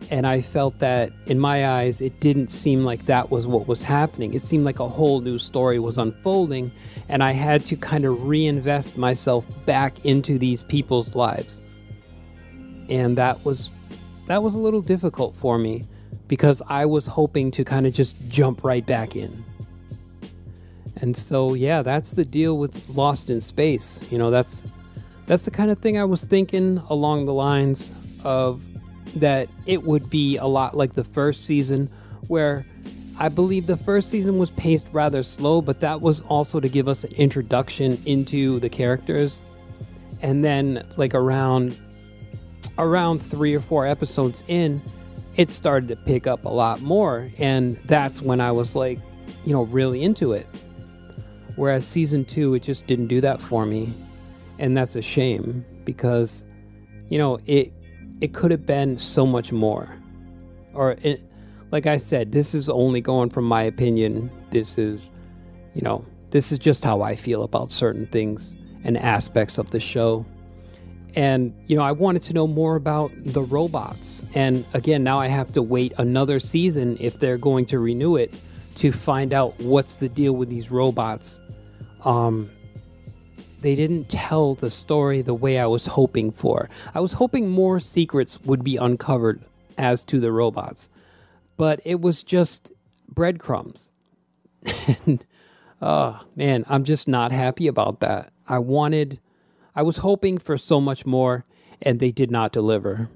S3: And I felt that, in my eyes, it didn't seem like that was what was happening. It seemed like a whole new story was unfolding, and I had to kind of reinvest myself back into these people's lives. And that was that was a little difficult for me, because I was hoping to kind of just jump right back in. And so, yeah, that's the deal with Lost in Space. You know, that's that's the kind of thing I was thinking along the lines of that it would be a lot like the first season, where I believe the first season was paced rather slow, but that was also to give us an introduction into the characters. And then, like, around around three or four episodes in, it started to pick up a lot more, and that's when I was, like, you know, really into it. Whereas season two, it just didn't do that for me, and that's a shame, because, you know, it it could have been so much more. Or, it, like I said, this is only going from my opinion. This is, you know, this is just how I feel about certain things and aspects of the show. And, you know, I wanted to know more about the robots. And again, now I have to wait another season, if they're going to renew it, to find out what's the deal with these robots. Um... They didn't tell the story the way I was hoping for. I was hoping more secrets would be uncovered as to the robots. But it was just breadcrumbs. And, oh, man, I'm just not happy about that. I wanted, I was hoping for so much more, and they did not deliver.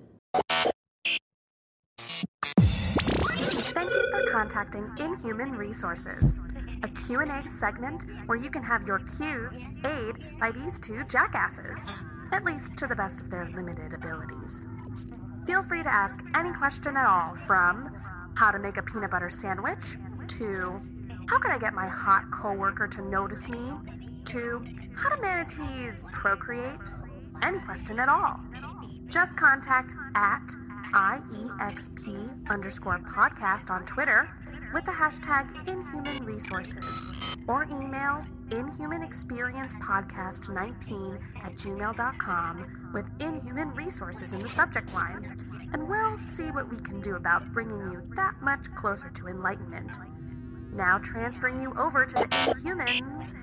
S1: Thank you for contacting Inhuman Resources, a Q and A segment where you can have your Q's aid by these two jackasses, at least to the best of their limited abilities. Feel free to ask any question at all, from how to make a peanut butter sandwich, to how can I get my hot coworker to notice me, to how do manatees procreate? Any question at all. Just contact at I E X P underscore podcast on Twitter with the hashtag Inhuman Resources, or email inhumanexperiencepodcast nineteen at gmail dot com with Inhuman Resources in the subject line, and we'll see what we can do about bringing you that much closer to enlightenment. Now transferring you over to the Inhumans,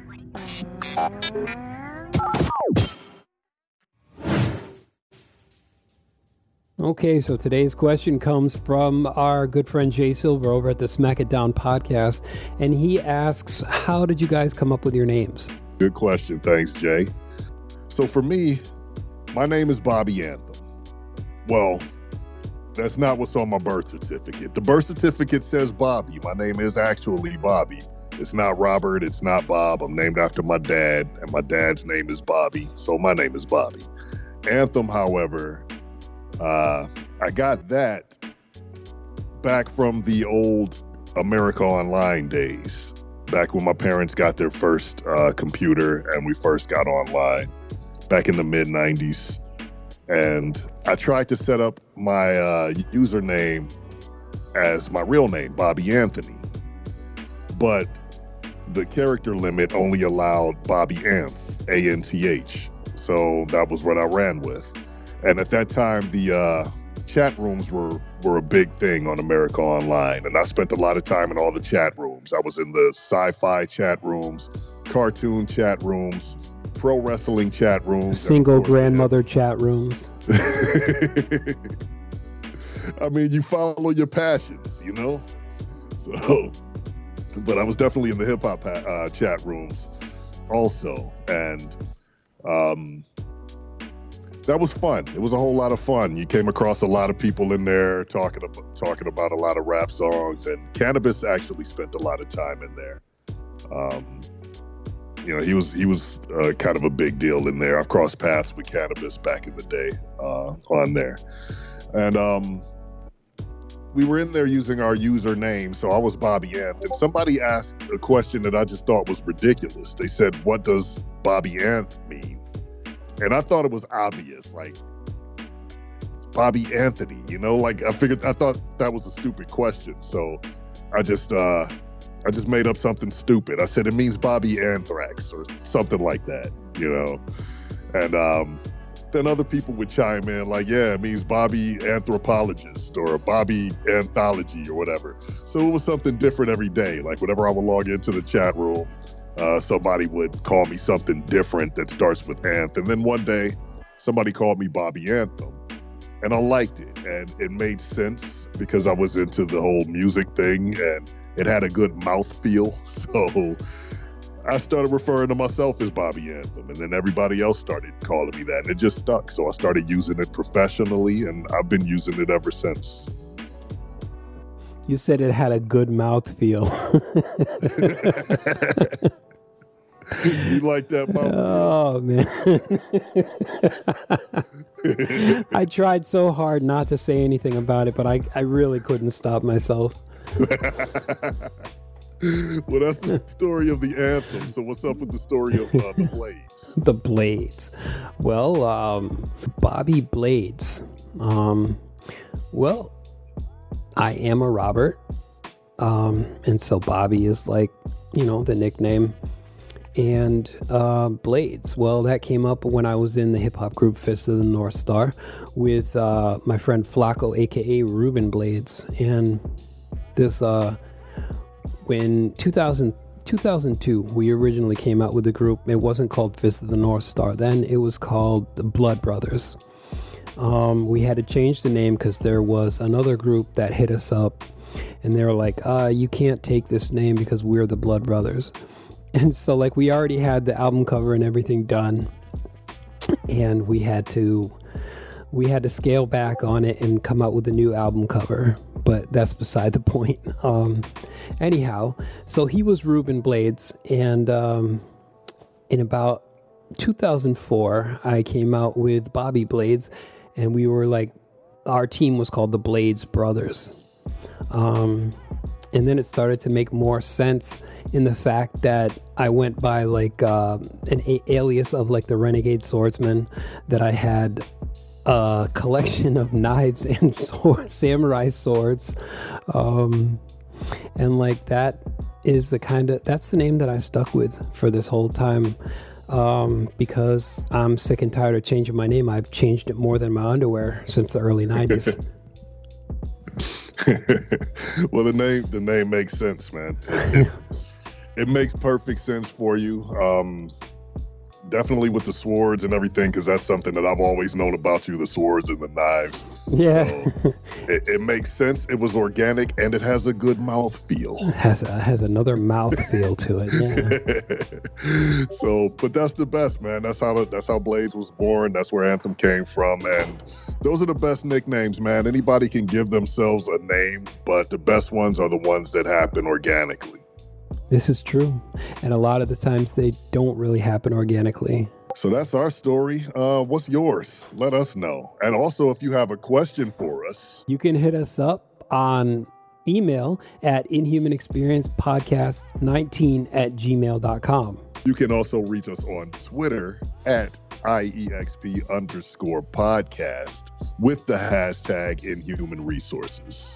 S1: and...
S3: Okay, so today's question comes from our good friend Jay Silver over at the Smack It Down podcast, and he asks, how did you guys come up with your names?
S2: Good question. Thanks, Jay. So for me, my name is Bobby Anthem. Well, that's not what's on my birth certificate. The birth certificate says Bobby. My name is actually Bobby. It's not Robert. It's not Bob. I'm named after my dad, and my dad's name is Bobby, so my name is Bobby. Anthem, however... Uh, I got that back from the old America Online days, back when my parents got their first uh, computer and we first got online, back in the mid nineties. And I tried to set up my uh, username as my real name, Bobby Anthony. But the character limit only allowed Bobby Anth, A N T H. So that was what I ran with. And at that time, the uh, chat rooms were, were a big thing on America Online. And I spent a lot of time in all the chat rooms. I was in the sci-fi chat rooms, cartoon chat rooms, pro wrestling chat rooms.
S3: Single grandmother chat rooms.
S2: I mean, you follow your passions, you know? So, but I was definitely in the hip hop uh, chat rooms also. And, um, that was fun. It was a whole lot of fun. You came across a lot of people in there talking about, talking about a lot of rap songs, and Cannabis actually spent a lot of time in there. Um, you know, he was he was uh, kind of a big deal in there. I've crossed paths with Cannabis back in the day uh, on there, and um, we were in there using our username. So I was Bobby Anth, and somebody asked a question that I just thought was ridiculous. They said, "What does Bobby Anth mean?" And I thought it was obvious, like Bobby Anthony, you know, like I figured, I thought that was a stupid question. So I just, uh, I just made up something stupid. I said, it means Bobby Anthrax or something like that, you know? And, um, then other people would chime in like, yeah, it means Bobby Anthropologist or Bobby Anthology or whatever. So it was something different every day. Like whenever I would log into the chat room, uh, somebody would call me something different that starts with Anth. And then one day, somebody called me Bobby Anthem. And I liked it. And it made sense because I was into the whole music thing and it had a good mouthfeel. So I started referring to myself as Bobby Anthem, and then everybody else started calling me that, and it just stuck. So I started using it professionally, and I've been using it ever since.
S3: You said it had a good mouthfeel.
S2: You like that mouthfeel?
S3: Oh, man. I tried so hard not to say anything about it, but I, I really couldn't stop myself.
S2: Well, that's the story of the anthem. So what's up with the story of uh, the Blades?
S3: The Blades. Well, um, Bobby Blades. Um, well, I am a Robert. Um, and so Bobby is like, you know, the nickname. And uh, Blades. Well, that came up when I was in the hip hop group Fist of the North Star with uh, my friend Flacco, a k a. Ruben Blades. And this... Uh, When two thousand, two thousand two, we originally came out with the group. It wasn't called Fist of the North Star. Then it was called the Blood Brothers. Um, we had to change the name because there was another group that hit us up. And they were like, uh, you can't take this name because we're the Blood Brothers. And so like we already had the album cover and everything done. And we had to... We had to scale back on it and come out with a new album cover, but that's beside the point. Um, anyhow, so he was Ruben Blades, and um, in about two thousand four, I came out with Bobby Blades, and we were like, our team was called the Blades Brothers. Um, and then it started to make more sense in the fact that I went by like uh, an a- alias of like the Renegade Swordsman, that I had a collection of knives and sword, samurai swords. Um, and like that is the kind of, that's the name that I stuck with for this whole time. Um, because I'm sick and tired of changing my name. I've changed it more than my underwear since the early nineties.
S2: Well, the name, the name makes sense, man. It, it makes perfect sense for you. Um, Definitely with the swords and everything, because that's something that I've always known about you, the swords and the knives.
S3: Yeah.
S2: So it, it makes sense. It was organic, and it has a good mouth feel.
S3: It has, a, has another mouth feel to it,
S2: yeah. So, but that's the best, man. That's how, that's how Blades was born. That's where Anthem came from, and those are the best nicknames, man. Anybody can give themselves a name, but the best ones are the ones that happen organically.
S3: This is true. And a lot of the times they don't really happen organically.
S2: So that's our story. Uh, what's yours? Let us know. And also, if you have a question for us,
S3: you can hit us up on email at inhuman experience podcast nineteen at gmail dot com.
S2: You can also reach us on Twitter at I E X P underscore podcast with the hashtag Inhuman Resources.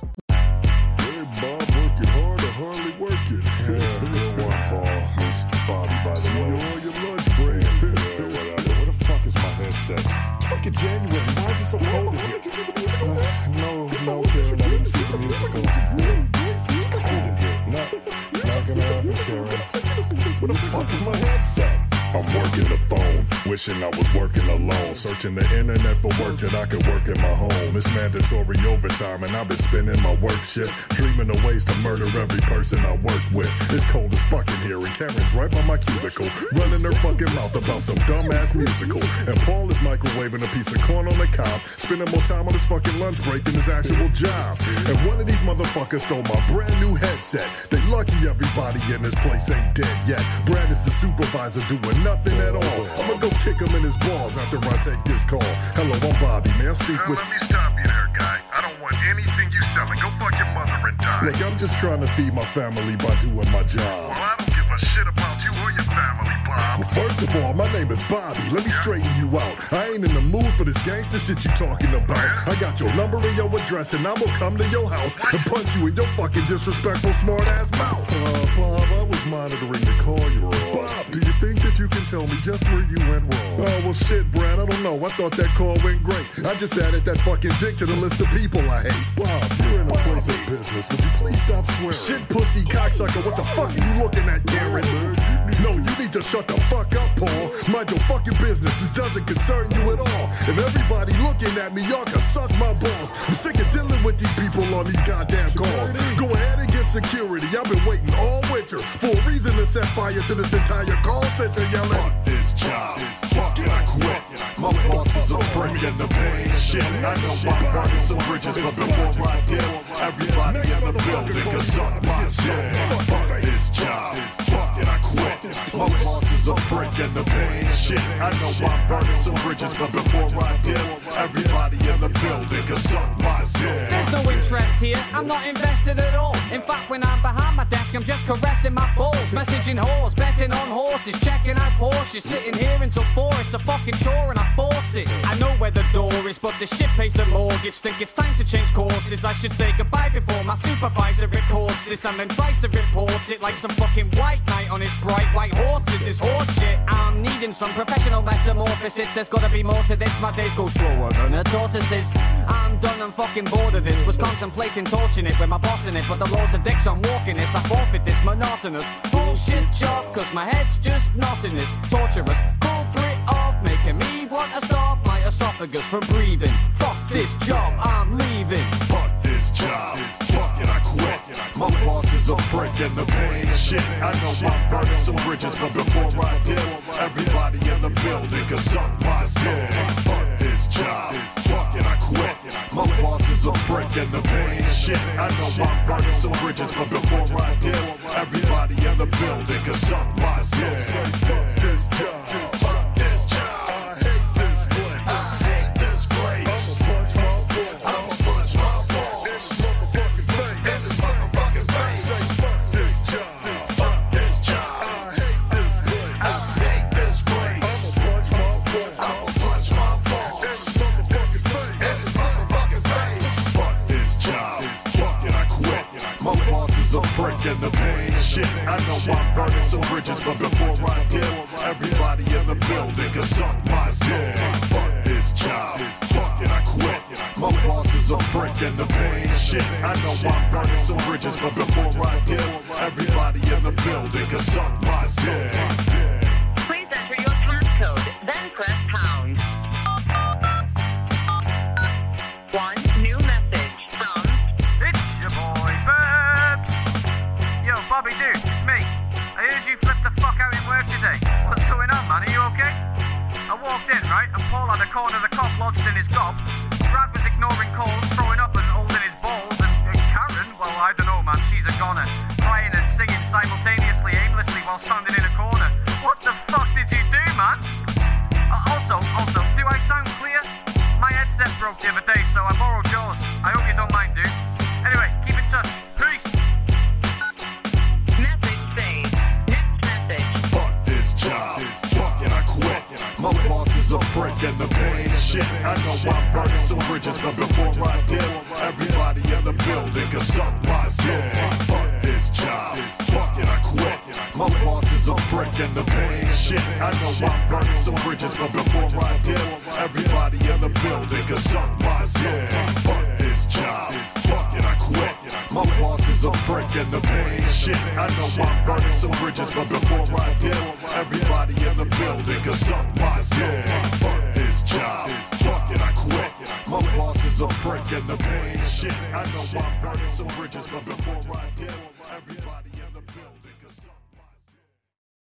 S5: Hey, Bob, working hard or hardly working? Yeah, good one, Paul. It's Bobby, by the way. You're on your lunch break. Yeah, whatever. Where the fuck is my headset? It's fucking January. Why is it so cold in here? Uh, no, no, Karen, I didn't see the musical. It's cold in here. No, not gonna happen, Karen. Where the fuck is my headset? I'm working the phone, wishing I was working alone, searching the internet for work that I could work in my home. It's mandatory overtime and I've been spending my work shift, dreaming of ways to murder every person I work with. It's cold as fucking here and Karen's right by my cubicle, running her fucking mouth about some dumbass musical. And Paul is microwaving a piece of corn on the cob, spending more time on his fucking lunch break than his actual job. And one of these motherfuckers stole my brand new headset. They lucky everybody in this place ain't dead yet. Brad is the supervisor doing nothing at all. I'ma go kick him in his balls after I take this call. Hello, I'm Bobby. May I speak
S6: now,
S5: with...
S6: let me stop you there, guy. I don't want anything you selling. Go fuck your mother and die.
S5: Look, I'm just trying to feed my family by doing my job.
S6: Well, I don't give a shit about you or your family, Bob.
S5: Well, first of all, my name is Bobby. Let me straighten you out. I ain't in the mood for this gangster shit you talking about. I got your number and your address, and I'm gonna come to your house and punch you in your fucking disrespectful smart-ass mouth. Uh, Bob, I was monitoring the call you were on. Bob, do you think that that you can tell me just where you went wrong. Oh, well, shit, Brad, I don't know. I thought that call went great. I just added that fucking dick to the list of people I hate. Bob, you're in a place of business. Would you please stop swearing? Shit, pussy, cocksucker, what the fuck are you looking at, Karen? No, you need to shut the fuck up, Paul. Mind your fucking business. This doesn't concern you at all. If everybody looking at me, y'all can suck my balls. I'm sick of dealing with these people on these goddamn calls. Go ahead and get security. I've been waiting all winter for a reason to set fire to this entire call center yelling,
S6: fuck this job, fuck it, I quit. My boss is a prick and the pain shit. I know I'm burning some bridges, but before I did, everybody in the building can suck my dick. Fuck this job, fuck it, I quit. My boss is a prick and the pain shit. I know I'm burning some bridges, but before I did, everybody in the building can suck my dick.
S7: There's no interest here, I'm not invested at all. In fact, when I'm behind my desk, I'm just caressing my balls. Messaging whores, betting on horses, checking out Porsches. Sitting here until four, it's a fucking chore and I force it. I know where the door is, but the shit pays the mortgage. Think it's time to change courses. I should say goodbye before my supervisor records this and then tries to report it like some fucking white knight on his bright white horse. This is horse shit. I'm needing some professional metamorphosis. There's gotta be more to this. My days go slower than a tortoise's. I'm done and fucking bored of this. Was contemplating torching it with my boss in it, but the laws of dicks I'm walking this. I forfeit this monotonous bullshit job, cause my head's just not in this torturous culprit of making me want to stop my esophagus from breathing. Fuck this job, I'm leaving.
S6: Fuck this job, fuck it, I quit. My boss is a prick and the pain shit. I know I'm burning some bridges, but before I did, everybody in the building can suck my dick. Fuck this job, fuck it, I quit. My boss is a prick and the pain shit. I know I'm burning some bridges, but before I did, everybody in the building can suck my dick.
S5: Say fuck this job.
S6: Fuck this job.
S5: I hate this place.
S6: I hate this place.
S5: I'ma punch my balls.
S6: I'ma punch my balls.
S5: In the motherfucking face.
S6: In the motherfucking face.
S5: Say fuck this job.
S6: Fuck this job.
S5: I hate this place.
S6: I hate this place.
S5: I'ma punch my balls.
S6: I'ma punch my balls.
S5: In the motherfucking face.
S6: In the motherfucking face. Fuck this job. Fuck it, I quit. My boss is a prick and the pain shit. I know I'm burning some bridges, but before I did, everybody in the building can suck my dick. Fuck this job. Fuck it, I quit. My boss is a prick and the pain shit. I know I'm burning some bridges, but before I did, everybody in the building can suck my dick.
S8: Please enter your passcode, then press pound. One new message from...
S9: It's your boy, Burbs! Yo, Bobby dude, it's me. I heard you flipped the fuck out in work today. What's going on, man? Are you okay? I walked in, right, and Paul had a corner of the cop lodged in his gob. Brad was ignoring calls, throwing up and holding his balls, and, and Karen, well, I don't know, man, she's a goner. Crying and singing simultaneously, aimlessly, while standing in a corner. What the fuck did you do, man? Uh, also, also, do I sound clear? My headset broke the other day, so I borrowed yours. I hope you don't mind, dude. Anyway, keep in touch. Peace.
S8: Message saved. Next message.
S6: Fuck this job. Fuck it, I quit. My boss is a prick and the pain shit. I know I'm burning some bridges, but before I did, everybody in the building can suck my dick. Fuck this job. Fuck it, I quit. My boss is a prick and the pain shit. I know I'm burning some bridges, but before I did, everybody in the building can suck my dick. Fuck this job. Fuck it, I quit. My boss is a prick and the pain shit. I know I'm burning some bridges, but before I did, everybody in the building can suck my dick. Fuck this job. Fuck it, I quit. My boss is a prick and the pain shit. I know I'm burning some bridges, but before I did, everybody in